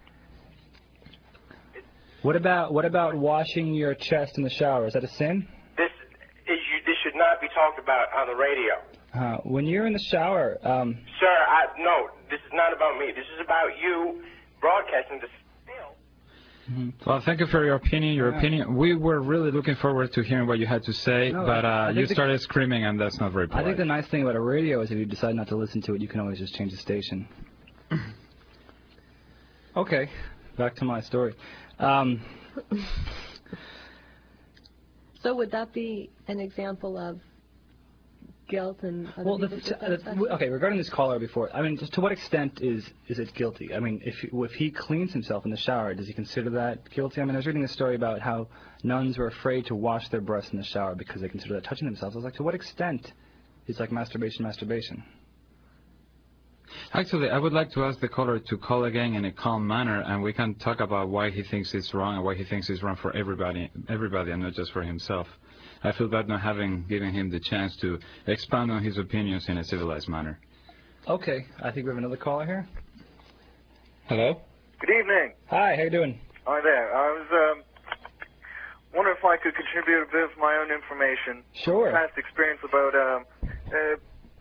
What about what about washing your chest in the shower? Is that a sin? This is you, this should not be talked about on the radio. Uh, when you're in the shower, um, Sir, I, no, this is not about me. This is about you broadcasting this. Well, thank you for your opinion. Your Yeah. opinion. We were really looking forward to hearing what you had to say, No, but I uh, think you the- started screaming, and that's not very I polite. think the nice thing about a radio is if you decide not to listen to it, you can always just change the station. Okay, back to my story. Um, So would that be an example of guilt and other well, the, people's t- uh, dissatisfaction? okay, regarding this caller before, I mean, just to what extent is is it guilty? I mean, if if he cleans himself in the shower, does he consider that guilty? I mean, I was reading a story about how nuns were afraid to wash their breasts in the shower because they consider that touching themselves. I was like, to what extent is like masturbation masturbation? Actually, I would like to ask the caller to call again in a calm manner, and we can talk about why he thinks it's wrong and why he thinks it's wrong for everybody, everybody, and not just for himself. I feel bad not having given him the chance to expound on his opinions in a civilized manner. Okay, I think we have another caller here. Hello? Good evening. Hi, how you doing? Hi there. I was um, wondering if I could contribute a bit of my own information. Sure. Past experience about um, uh,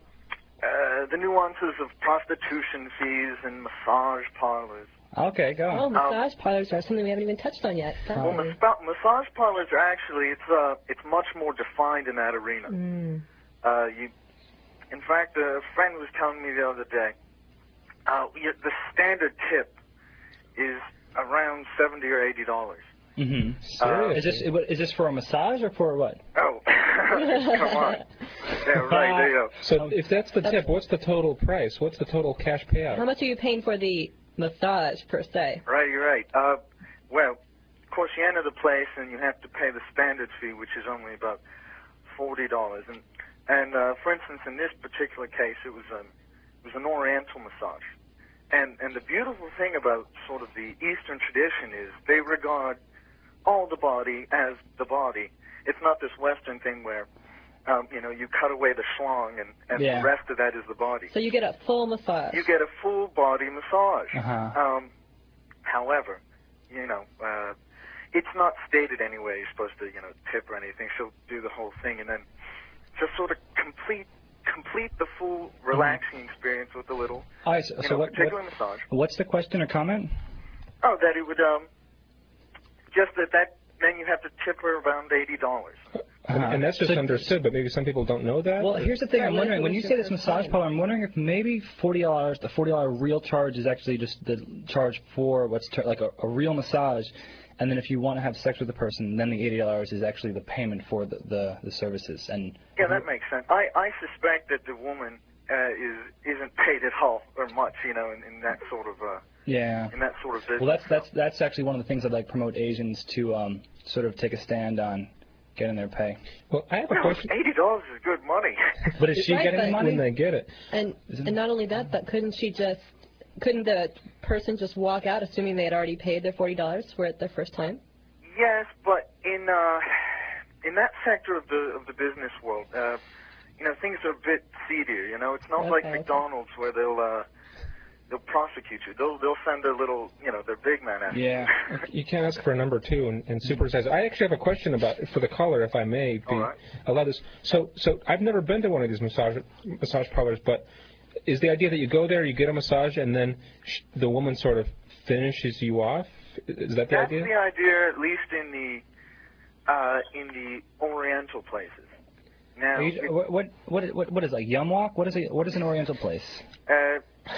uh, the nuances of prostitution fees and massage parlors. Okay, go Oh, on. massage parlors are something we haven't even touched on yet. Well, mas- massage parlors are actually it's uh it's much more defined in that arena. Mm. Uh, you, in fact, a friend was telling me the other day, uh, you, the standard tip is around seventy or eighty dollars. Mm-hmm. Uh, is this is this for a massage or for what? Oh, come on. Yeah, right, there you go. So if that's the tip, what's the total price? What's the total cash payout? How much are you paying for the massage per se? Right, you're right. Uh, well, of course, you enter the place and you have to pay the standard fee, which is only about forty dollars. And, and uh, for instance, in this particular case, it was, um, it was an Oriental massage. And, and the beautiful thing about sort of the Eastern tradition is they regard all the body as the body. It's not this Western thing where, um, you know, you cut away the schlong and, and Yeah. the rest of that is the body. So you get a full massage. You get a full body massage. Uh-huh. Um, however, you know, uh, it's not stated anywhere you're supposed to, you know, tip or anything. She'll do the whole thing and then just sort of complete complete the full relaxing experience with a little, All right, so, you so know, what, particular what, massage. what's the question or comment? Oh, that it would, um, just that that, then you have to tip her around eighty dollars. And, and that's just So- understood, but maybe some people don't know that? Well, here's the thing. I'm wondering, when you say this massage parlor, I'm wondering if maybe forty dollars, the forty dollars real charge is actually just the charge for what's ter- like a, a real massage, and then if you want to have sex with the person, then the eighty dollars is actually the payment for the, the, the services. And Yeah, that makes sense. I, I suspect that the woman uh, is isn't paid at all or much, you know, in, in that sort of uh, yeah. in that sort of business. Well, that's that's that's actually one of the things I'd like promote Asians to um, sort of take a stand on getting their pay. Well, I have a Well, question. eighty dollars is good money. But is she Right, getting but- money? When they get it. And and not only that, but couldn't she just couldn't the person just walk out, assuming they had already paid their forty dollars for it their first time? Yes, but in uh, in that sector of the of the business world, uh, you know, things are a bit seedier. You know, it's not like Okay. McDonald's where they'll uh, they'll prosecute you. They'll they'll send their little, you know, their big man after you. Yeah. You can't ask for a number two and, and supersize. I actually have a question about for the caller, if I may be All right. allow this. So, so I've never been to one of these massage massage parlors, but is the idea that you go there, you get a massage, and then sh- the woman sort of finishes you off? Is that the That's idea? the idea, at least in the uh, in the Oriental places. Now, Are you- it- what, what what what what is like Yum Walk? What is it? What is an Oriental place? uh,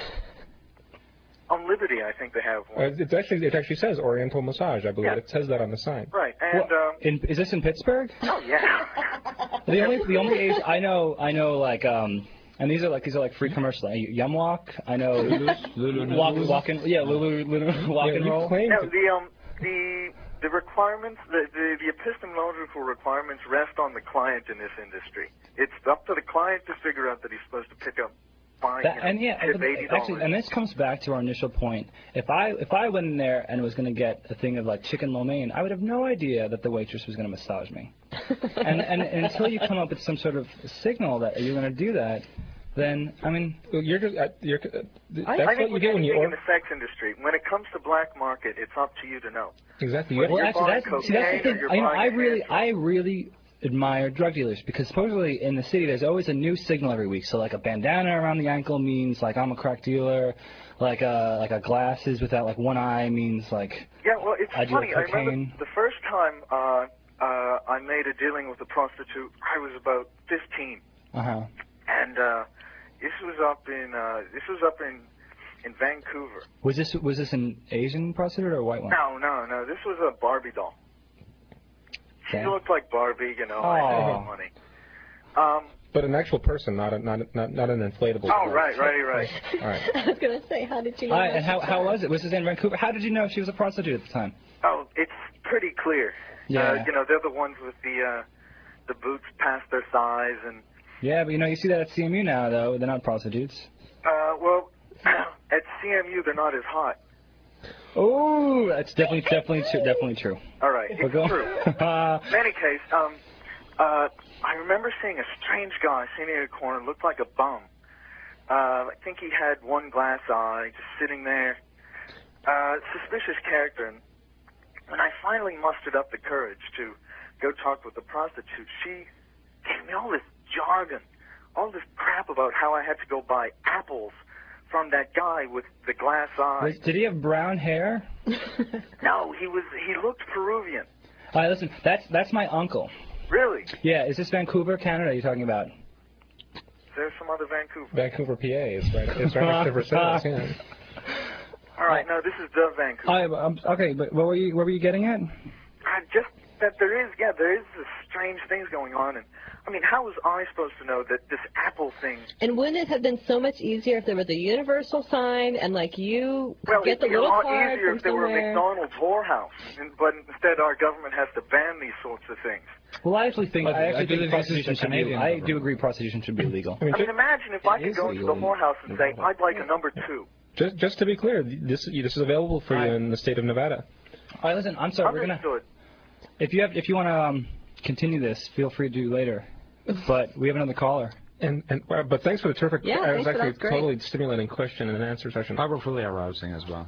on Liberty, I think they have one. Uh, it's actually it actually says Oriental massage. I believe Yeah. it says that on the sign. Right, and um, In, is this in Pittsburgh? oh yeah. The only the only age I know I know like um and these are like these are like free commercials. Like, Yum Walk. I know walk walk and yeah Lulu, Lulu walk Yeah, and you roll. claim No, to- the um the the requirements, the, the the epistemological requirements rest on the client in this industry. It's up to the client to figure out that he's supposed to pick up fine, That, you know, and yeah, tip but eighty actually, dollars. and this comes back to our initial point. If I if I went in there and was going to get a thing of like chicken lo mein, I would have no idea that the waitress was going to massage me. and, and and until you come up with some sort of signal that you're going to do that, then I mean, you're just uh, you're. Uh, that's I what think you with get when you anything in order. the sex industry, when it comes to black market, it's up to you to know. Exactly. Whether well, you're actually, buying that's, see, that's the cocaine thing. or you're I, know, buying I a really, hand I really admire drug dealers because supposedly in the city there's always a new signal every week. So like a bandana around the ankle means like I'm a crack dealer. Like a like a glasses without like one eye means like Yeah, well, it's I do funny. I cocaine. remember the first time uh, uh, I made a dealing with a prostitute, I was about fifteen. Uh huh. And uh, this was up in uh, this was up in in Vancouver. Was this was this an Asian prostitute or a white one? No, no, no. This was a Barbie doll. She Okay. looked like Barbie, you know. I had Aw. no money. Um. But an actual person, not a, not a, not not an inflatable. Oh, right, right, right. All right. I was gonna say, how did you know? All right, that and how she- how was it? Was this in Vancouver? How did you know she was a prostitute at the time? Oh, it's pretty clear. Yeah. Uh, you know, they're the ones with the uh, the boots past their thighs, and Yeah, but you know you see that at C M U now though. They're not prostitutes. uh, well, at C M U they're not as hot. Oh, that's definitely definitely true, definitely true. All right, But it's go- true. In any case, um, uh, I remember seeing a strange guy sitting in a corner, looked like a bum. Uh, I think he had one glass eye, just sitting there. Uh, suspicious character. And when I finally mustered up the courage to go talk with the prostitute, she gave me all this jargon, all this crap about how I had to go buy apples from that guy with the glass eye. Was, did he have brown hair? No, he was. He looked Peruvian. All right, listen. That's that's my uncle. Really? Yeah, is this Vancouver, Canada? You're talking about? There's some other Vancouver. Vancouver, P A is right. It's right next to Versailles. Yeah. All right, no, this is the Vancouver. All right, um, okay, but what were you what were you getting at? I just that there is, yeah, there is this strange things going on, and I mean, how was I supposed to know that this Apple thing? And wouldn't it have been so much easier if there was a universal sign and like you Well, get it'd the be a little lot card easier from if there were a somewhere? McDonald's whorehouse, and, but instead our government has to ban these sorts of things. Well, I actually think But I I actually believe think this is prostitution the should be. Canadian I government. do agree prostitution should be illegal. I mean, I mean, ju- imagine if I It could is go into the illegal. whorehouse and say, I'd like a number two. just just to be clear, this this is available for you Right. in the state of Nevada. All right, listen. I'm sorry. We're gonna. Understood. If you have if you want to um, continue this, feel free to do later. But we have another caller. And and uh, but thanks for the terrific. Yeah, uh, it was thanks for actually that. Great. totally stimulating question and answer session. Powerfully arousing as well.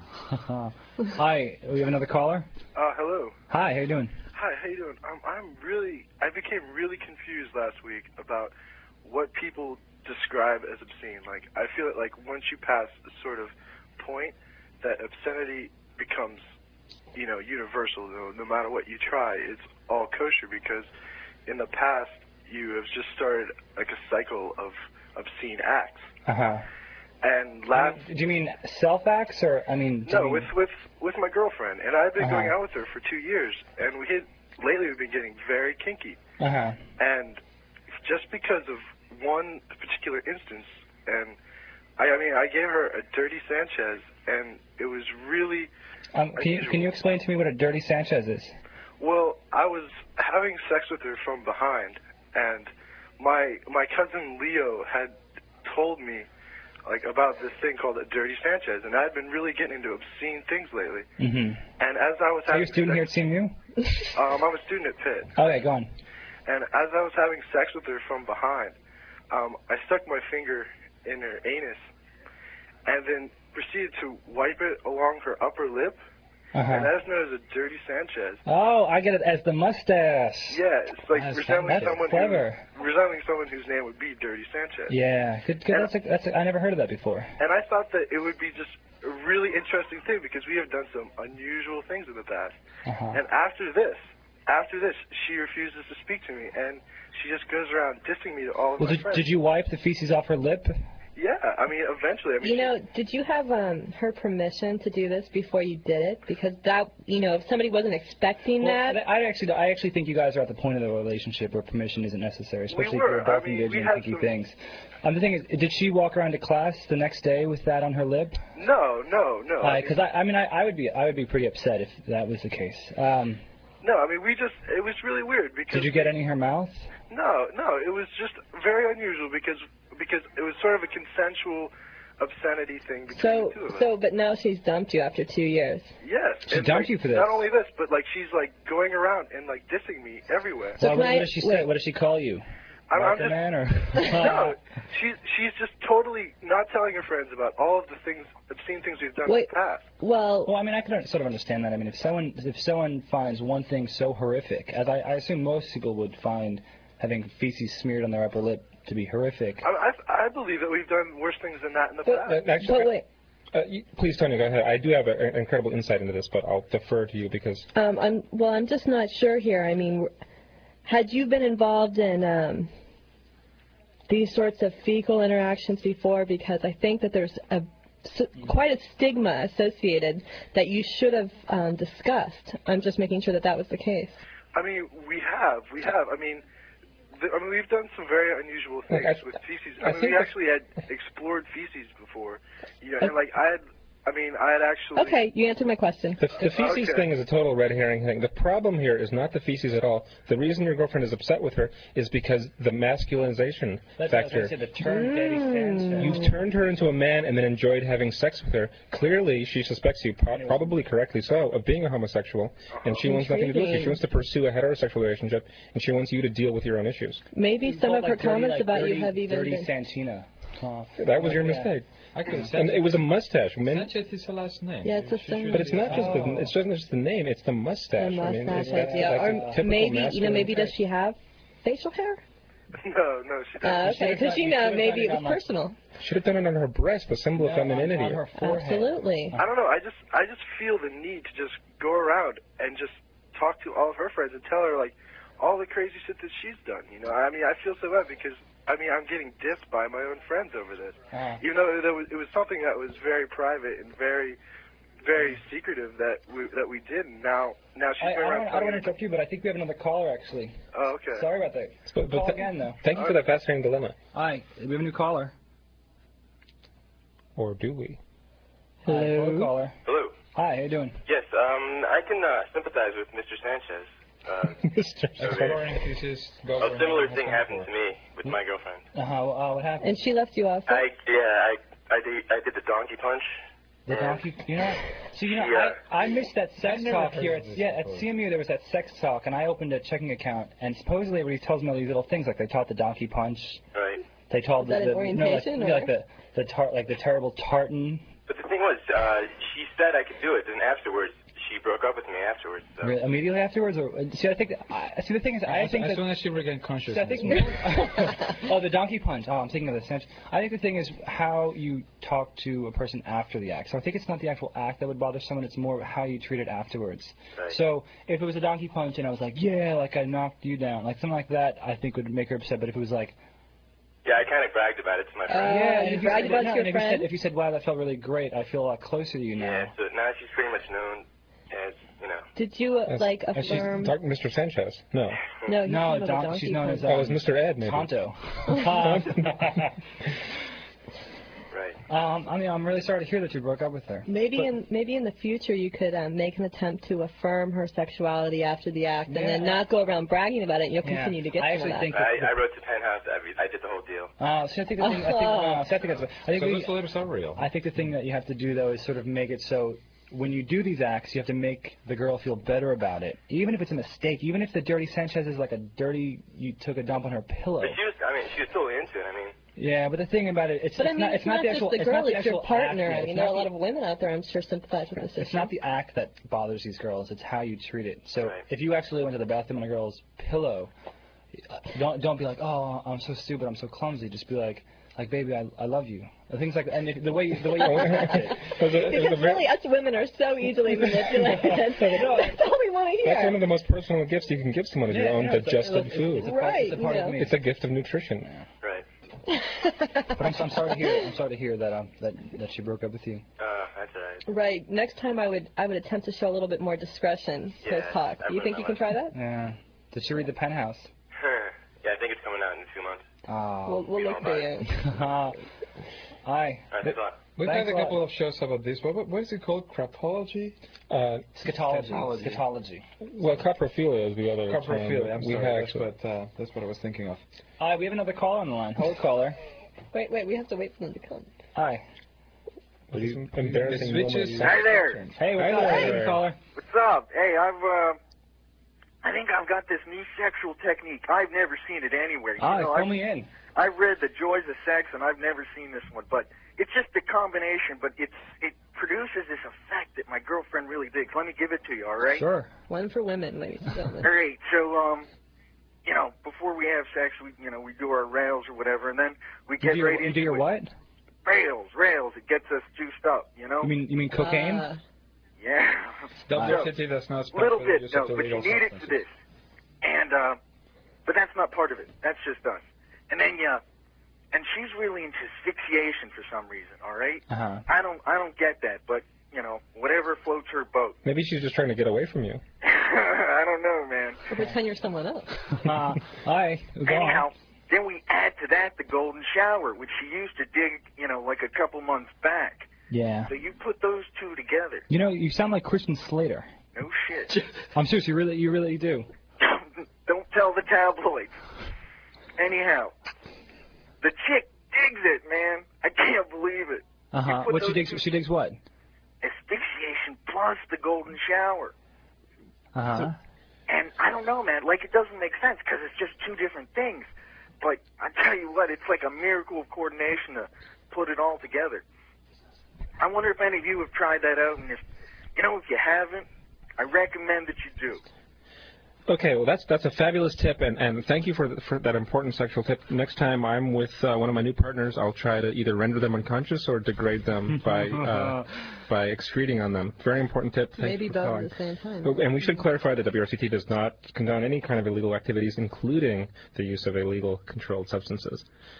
Hi, we have another caller. Uh, hello. Hi, how you doing? Hi, how you doing? Um, I'm really, I became really confused last week about what people describe as obscene. Like, I feel it like once you pass a sort of point, that obscenity becomes, you know, universal. No, no matter what you try, it's all kosher because in the past you have just started like a cycle of obscene acts. Uh huh. And last, Do you mean self acts or I mean? do you no, mean- with with with my girlfriend, and I've been Uh-huh. going out with her for two years, and we had lately we've been getting very kinky. Uh huh. And just because of one particular instance, and I, I mean, I gave her a dirty Sanchez, and it was really Um, can you can you explain to me what a dirty Sanchez is? well. I was having sex with her from behind, and my my cousin Leo had told me like about this thing called a dirty Sanchez, and I'd been really getting into obscene things lately. Mm-hmm. And as I was Are having you a student here at sex, C M U? um, I'm a student at Pitt. Okay, go on. And as I was having sex with her from behind, um, I stuck my finger in her anus and then proceeded to wipe it along her upper lip. Uh-huh. And that's known as a dirty Sanchez. Oh, I get it as the mustache. Yeah, it's like That's- resembling that's someone clever. who resembling someone whose name would be Dirty Sanchez. Yeah, good. good. And- That's a, that's a, I never heard of that before. And I thought that it would be just a really interesting thing because we have done some unusual things in the past. Uh-huh. And after this, after this, she refuses to speak to me, and she just goes around dissing me to all of Well, my did, friends. did you wipe the feces off her lip? Yeah, I mean, eventually. I mean, You know, did you have um, her permission to do this before you did it? Because that, you know, if somebody wasn't expecting Well, that, I actually, I actually think you guys are at the point of the relationship where permission isn't necessary, especially if were. you're both I mean, engaged we in had kinky some- things. Um, the thing is, did she walk around to class the next day with that on her lip? no, no, no. I Because mean, I, I mean, I, I would be, I would be pretty upset if that was the case. Um, no, I mean, we just, it was really weird because. did you get any in her mouth? No, no, it was just very unusual because because it was sort of a consensual obscenity thing between so, the two of us. so, but now she's dumped you after two years. Yes. She and, dumped like, you for this? Not only this, but like she's like going around and like dissing me everywhere. So Well, can what, I- what does she say? wait. What does she call you? I'm, Like I'm the just, man, or no, she's she's just totally not telling her friends about all of the things, obscene things we've done Wait. in the past. Well, well, I mean, I can sort of understand that. I mean, if someone if someone finds one thing so horrific, as I, I assume most people would find having feces smeared on their upper lip to be horrific. I, I, I believe that we've done worse things than that in the But, past. uh, actually, but wait. Uh, you, please, Tony, go ahead. I do have an incredible insight into this, but I'll defer to you because... Um, I'm, well, I'm just not sure here. I mean, had you been involved in um, these sorts of fecal interactions before? Because I think that there's a, quite a stigma associated that you should have um, discussed. I'm just making sure that that was the case. I mean, we have, we have. I mean, th I mean, we've done some very unusual things Look, I- with feces. I I, mean, think we that- actually had explored feces before, you know, and like I had, I mean, I had actually. Okay, you answered my question. The, the feces Okay. thing is a total red herring thing. The problem here is not the feces at all. The reason your girlfriend is upset with her is because the masculinization That's what I was factor. gonna say, the turn daddy Sanchez. You've turned her into a man and then enjoyed having sex with her. Clearly, she suspects you, pro probably correctly so, of being a homosexual, and she wants nothing to do with you. She wants to pursue a heterosexual relationship, and she wants you to deal with your own issues. Maybe some Called, of her like, dirty, comments like, about dirty, you have even dirty been... Santina. Oh. That was your Yeah. mistake. I could And it was a mustache. Men, Sanchez is her last name. Yeah, it's a She thing. should but it's be- not just the Oh. it's just just the name. It's the mustache. The I mean, mustache it's, that's, idea. that's a Or typical maybe, you know, masculine maybe trait. does she have facial hair? No, no, she doesn't. Uh, You should've okay, because done- you you know, should've maybe it done it was on, like, personal. Should have done it on her breast, the symbol of No, on- femininity. on her forehead. Absolutely. I don't know. I just, I just feel the need to just go around and just talk to all of her friends and tell her like all the crazy shit that she's done. You know, I mean, I feel so bad because I mean, I'm getting dissed by my own friends over this. Uh, Even though there was, it was something that was very private and very, very secretive that we that we did. And now, now she's I, I going don't, around I don't telling want to interrupt you, but I think we have another caller, actually. Oh, okay. Sorry about that. But, but Call th- again, though. Thank you for that fascinating dilemma. Hi, we have a new caller. Or do we? Hello. Hi, hello, caller. Hello. Hi, how you doing? Yes, um, I can uh, sympathize with Mister Sanchez. Uh, Mister a similar thing happened to me with my girlfriend. Uh-huh, uh, what happened? And she left you off. I yeah, I I did I did the donkey punch. The and donkey, you know, see, you know, Yeah. I, I missed that sex I've never talk heard here. of At, this yeah, at before. C M U there was that sex talk, and I opened a checking account, and supposedly everybody tells me all these little things, like they taught the donkey punch, Right. they taught Is the, that the an orientation, no, like, or- yeah, like the the tar, like the terrible tartan. But the thing was, uh, she said I could do it, and afterwards she broke up with me afterwards. So. Really, immediately afterwards, or see, I think that, I, see the thing is, I as, think as that. soon as she regained See, consciousness. I think oh, the donkey punch. Oh, I'm thinking of the cinch. I think the thing is how you talk to a person after the act. So I think it's not the actual act that would bother someone. It's more how you treat it afterwards. Right. So if it was a donkey punch and I was like, yeah, like I knocked you down, like something like that, I think would make her upset. But if it was like, Yeah, I kind of bragged about it to my Uh, friend. yeah, and you if you, bragged said, about no, your and if you friend? said, if you said, wow, that felt really great, I feel a lot closer to you now. Yeah, so now she's pretty much known as, you know. Did you, uh, As- like, as she's affirm... talk- Mister Sanchez. No. No, you No, said about don- the donkey she's known punch. as That um, was Mister Ed, maybe. Tonto. Right. um, I mean, I'm really sorry to hear that you broke up with her. Maybe But- in maybe in the future you could um, make an attempt to affirm her sexuality after the act, and then Yeah. not go around bragging about it. And you'll Yeah. continue to get I some of actually that. think I, I wrote to Penthouse. Every, I did the whole deal. Uh, so I think the thing, I think, uh, so I think that's, I think So we- those letters are real. I think the thing that you have to do, though, is sort of make it so when you do these acts, you have to make the girl feel better about it. Even if it's a mistake, even if the dirty Sanchez is like a dirty, you took a dump on her pillow. But she was, I mean, she was totally into it. I mean, Yeah, but the thing about it, it's, But I it's mean, not, it's, it's not, the just actual, the it's not girl; the it's your actual partner. act. I It's mean, not there are a the- lot of women out there, I'm sure, sympathize with this It's issue. not the act that bothers these girls. It's how you treat it. So Right. if you actually went to the bathroom on a girl's pillow, uh, don't don't be like, oh, I'm so stupid, I'm so clumsy. Just be like, like, baby, I I love you. The things like, and if, the way you, the way you approach it. It was a- it was a Because very- really, us women are so easily manipulated. That's all we want to hear. That's one of the most personal gifts you can give someone is your Yeah, own yeah, it's a- digested it's a- food. it's a part- Right, It's a part you of know. me. It's a gift of nutrition. right. But I'm, I'm sorry to hear. I'm sorry to hear that um that that she broke up with you. Uh, that's all right. Right. Next time, I would I would attempt to show a little bit more discretion Yeah, to talk. I You think would- you I can would. try that? Yeah. Did she read the Penthouse? yeah, I think it's coming out in a few months. Oh. We'll, we'll you look know for about you. Hi. All right, thanks a lot. We've Thanks had a a lot. couple of shows about this. What, what, what is it called? Crapology? Uh, Scatology. Scatology. Scatology. well, coprophilia is the other term. Coprophilia, I'm we sorry. have That's what, uh, that's what I was thinking of. Hi, we have another caller on the line. Hold caller. Wait, wait. We have to wait for them to come. Hi. these embarrassing The switches- moments. Hi there. Hey, what's Hi up? there. Hey, caller. What's up? Hey, I've uh, I think I've got this new sexual technique. I've never seen it anywhere. You Ah, know, fill I've, me in. I've read The Joys of Sex, and I've never seen this one. But it's just a combination, but it's it produces this effect that my girlfriend really digs. Let me give it to you, all right? Sure. One for women, ladies and gentlemen. All right, so, um, you know, before we have sex, we, you know, we do our rails or whatever, and then we You get do your, right you into do your it. what? Rails, rails. It gets us juiced up, you know? You mean you mean cocaine? Uh, Yeah. Double So, city that's not little special, bit, just no, a but you legal need it for substance. this. And, uh, but that's not part of it. That's just us. And then, yeah, and she's really into asphyxiation for some reason, all right? Uh-huh. I don't, I don't get that, but, you know, whatever floats her boat. Maybe she's just trying to get away from you. I don't know, man. or pretend you're someone else. Uh, hi. Go on. Anyhow, then we add to that the golden shower, which she used to dig, you know, like a couple months back. Yeah. So you put those two together. You know, you sound like Christian Slater. No shit. I'm serious. You really, you really do. Don't tell the tabloids. Anyhow, the chick digs it, man. I can't believe it. Uh huh. put What she those digs? two- She digs what? Asphyxiation plus the golden shower. Uh huh. And I don't know, man. Like, it doesn't make sense because it's just two different things. But I tell you what, it's like a miracle of coordination to put it all together. I wonder if any of you have tried that out, and if, you know, if you haven't, I recommend that you do. Okay, well that's that's a fabulous tip, and, and thank you for th- for that important sexual tip. Next time I'm with uh, one of my new partners, I'll try to either render them unconscious or degrade them by uh, by excreting on them. Very important tip. Thank Maybe you for both calling. at the same time. Oh, and we should clarify that W R C T does not condone any kind of illegal activities, including the use of illegal controlled substances.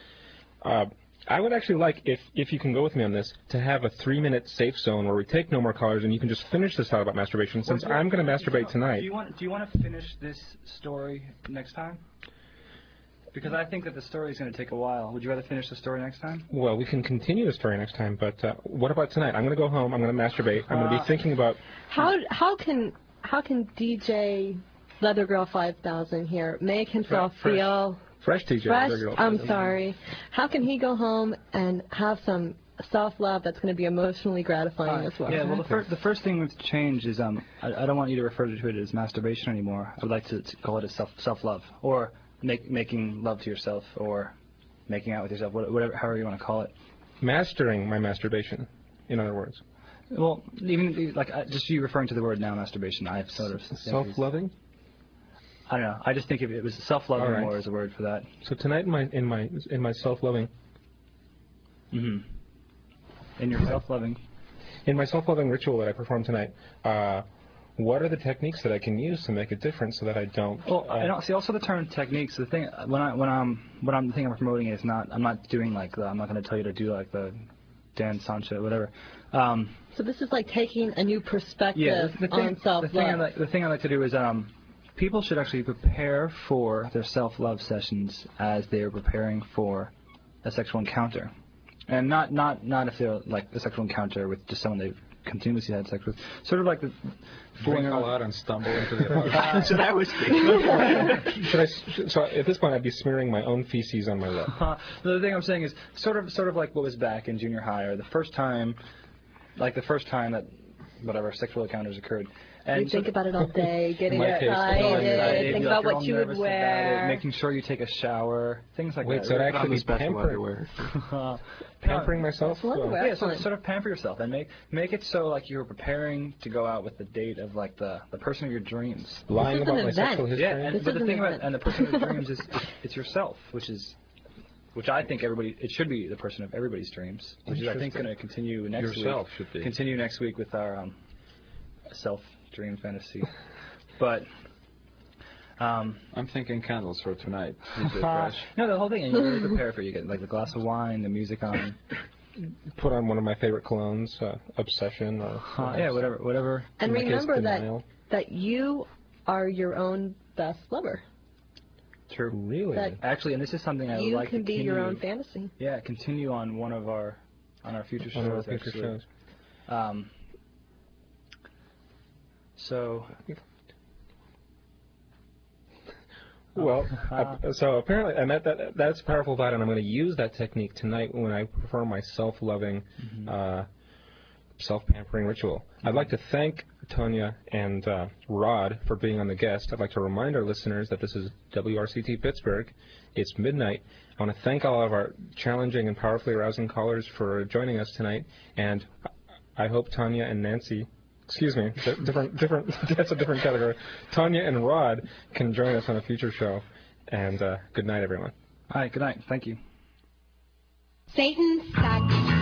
Uh, I would actually like, if if you can go with me on this, to have a three-minute safe zone where we take no more callers and you can just finish this thought about masturbation, since Well, do you- I'm going to do you masturbate know- tonight. Do you want Do you want to finish this story next time? Because I think that the story is going to take a while. Would you rather finish the story next time? Well, we can continue the story next time, but uh, what about tonight? I'm going to go home. I'm going to masturbate. I'm going to Uh, be thinking about. How how can how can D J Leather Girl five thousand here make himself Fresh- feel Fresh T J. fresh? Leather Girl. I'm sorry. How can he go home and have some self-love that's going to be emotionally gratifying as well? Yeah, well, the, fir- the first thing to change is um, I, I don't want you to refer to it as masturbation anymore. I would like to, to call it a self self-love, or make, making love to yourself, or making out with yourself, what- whatever, however you want to call it. Mastering my masturbation, in other words. Well, even like uh, just you referring to the word now, masturbation, I've sort of Self-loving? I don't know. I just think if it was self-loving All right. more is a word for that. So tonight in my in my in my self-loving Mm-hmm. In your self-loving. in my self-loving ritual that I perform tonight, uh, what are the techniques that I can use to make a difference so that I don't? Well, uh, I don't see also the term techniques. The thing when I when I'm what I'm the thing I'm promoting is not I'm not doing like the, I'm not going to tell you to do like the Dan Sancho whatever. Um, So this is like taking a new perspective yeah, the, the thing, on self-love. The thing, I like, the thing I like to do is um, people should actually prepare for their self-love sessions as they are preparing for a sexual encounter, and not not not if they're like a sexual encounter with just someone they've continuously had sex with. Sort of like the Drink fooling a around. lot and stumble into the apartment. So that was Should I? s- So at this point, I'd be smearing my own feces on my lip. Uh, the thing I'm saying is sort of sort of like what was back in junior high, or the first time, like the first time that whatever sexual encounters occurred. And you think about it all day, getting my case, excited, You'd think be about like, what you're you all would nervous about it, wear. making sure you take a shower, things like Wait, that. so it right? actually special pamper, underwear. Uh, pampering myself? Wonderful. Uh, yeah, so Excellent. sort of pamper yourself and make make it so like you're preparing to go out with the date of like the, the person of your dreams. lying This is about an my event. sexual history. Yeah, and, This but is the an thing about event. and the person of your dreams is it's, it's yourself, which is which I think everybody it should be the person of everybody's dreams, which is I think going to continue next Yourself week. should be. Continue next week with our um, self dream fantasy, but. Um, I'm thinking candles for tonight. D J uh, Fresh. no, the whole thing, and you really prepare for it. You get like the glass of wine, the music on. Put on one of my favorite colognes, uh, Obsession, or Uh, yeah, whatever, whatever. And in my case, remember that Denial. that you are your own best lover. True. Really? That Actually, and this is something I would you like can to be your own continue- fantasy. Yeah, continue on one of our on our future shows. One of our future actually. shows. Um, so. Well, uh, so apparently, and that, that that's a powerful thought, and I'm going to use that technique tonight when I perform my self-loving Mm-hmm. uh, self-pampering ritual. I'd like to thank Tonya and uh, Rod for being on the guest. I'd like to remind our listeners that this is W R C T Pittsburgh. It's midnight. I want to thank all of our challenging and powerfully arousing callers for joining us tonight, and I hope Tonya and Nancy, excuse me, different, different, that's a different category. Tonya and Rod can join us on a future show, and uh, good night, everyone. All right, good night. Thank you. Satan sucks.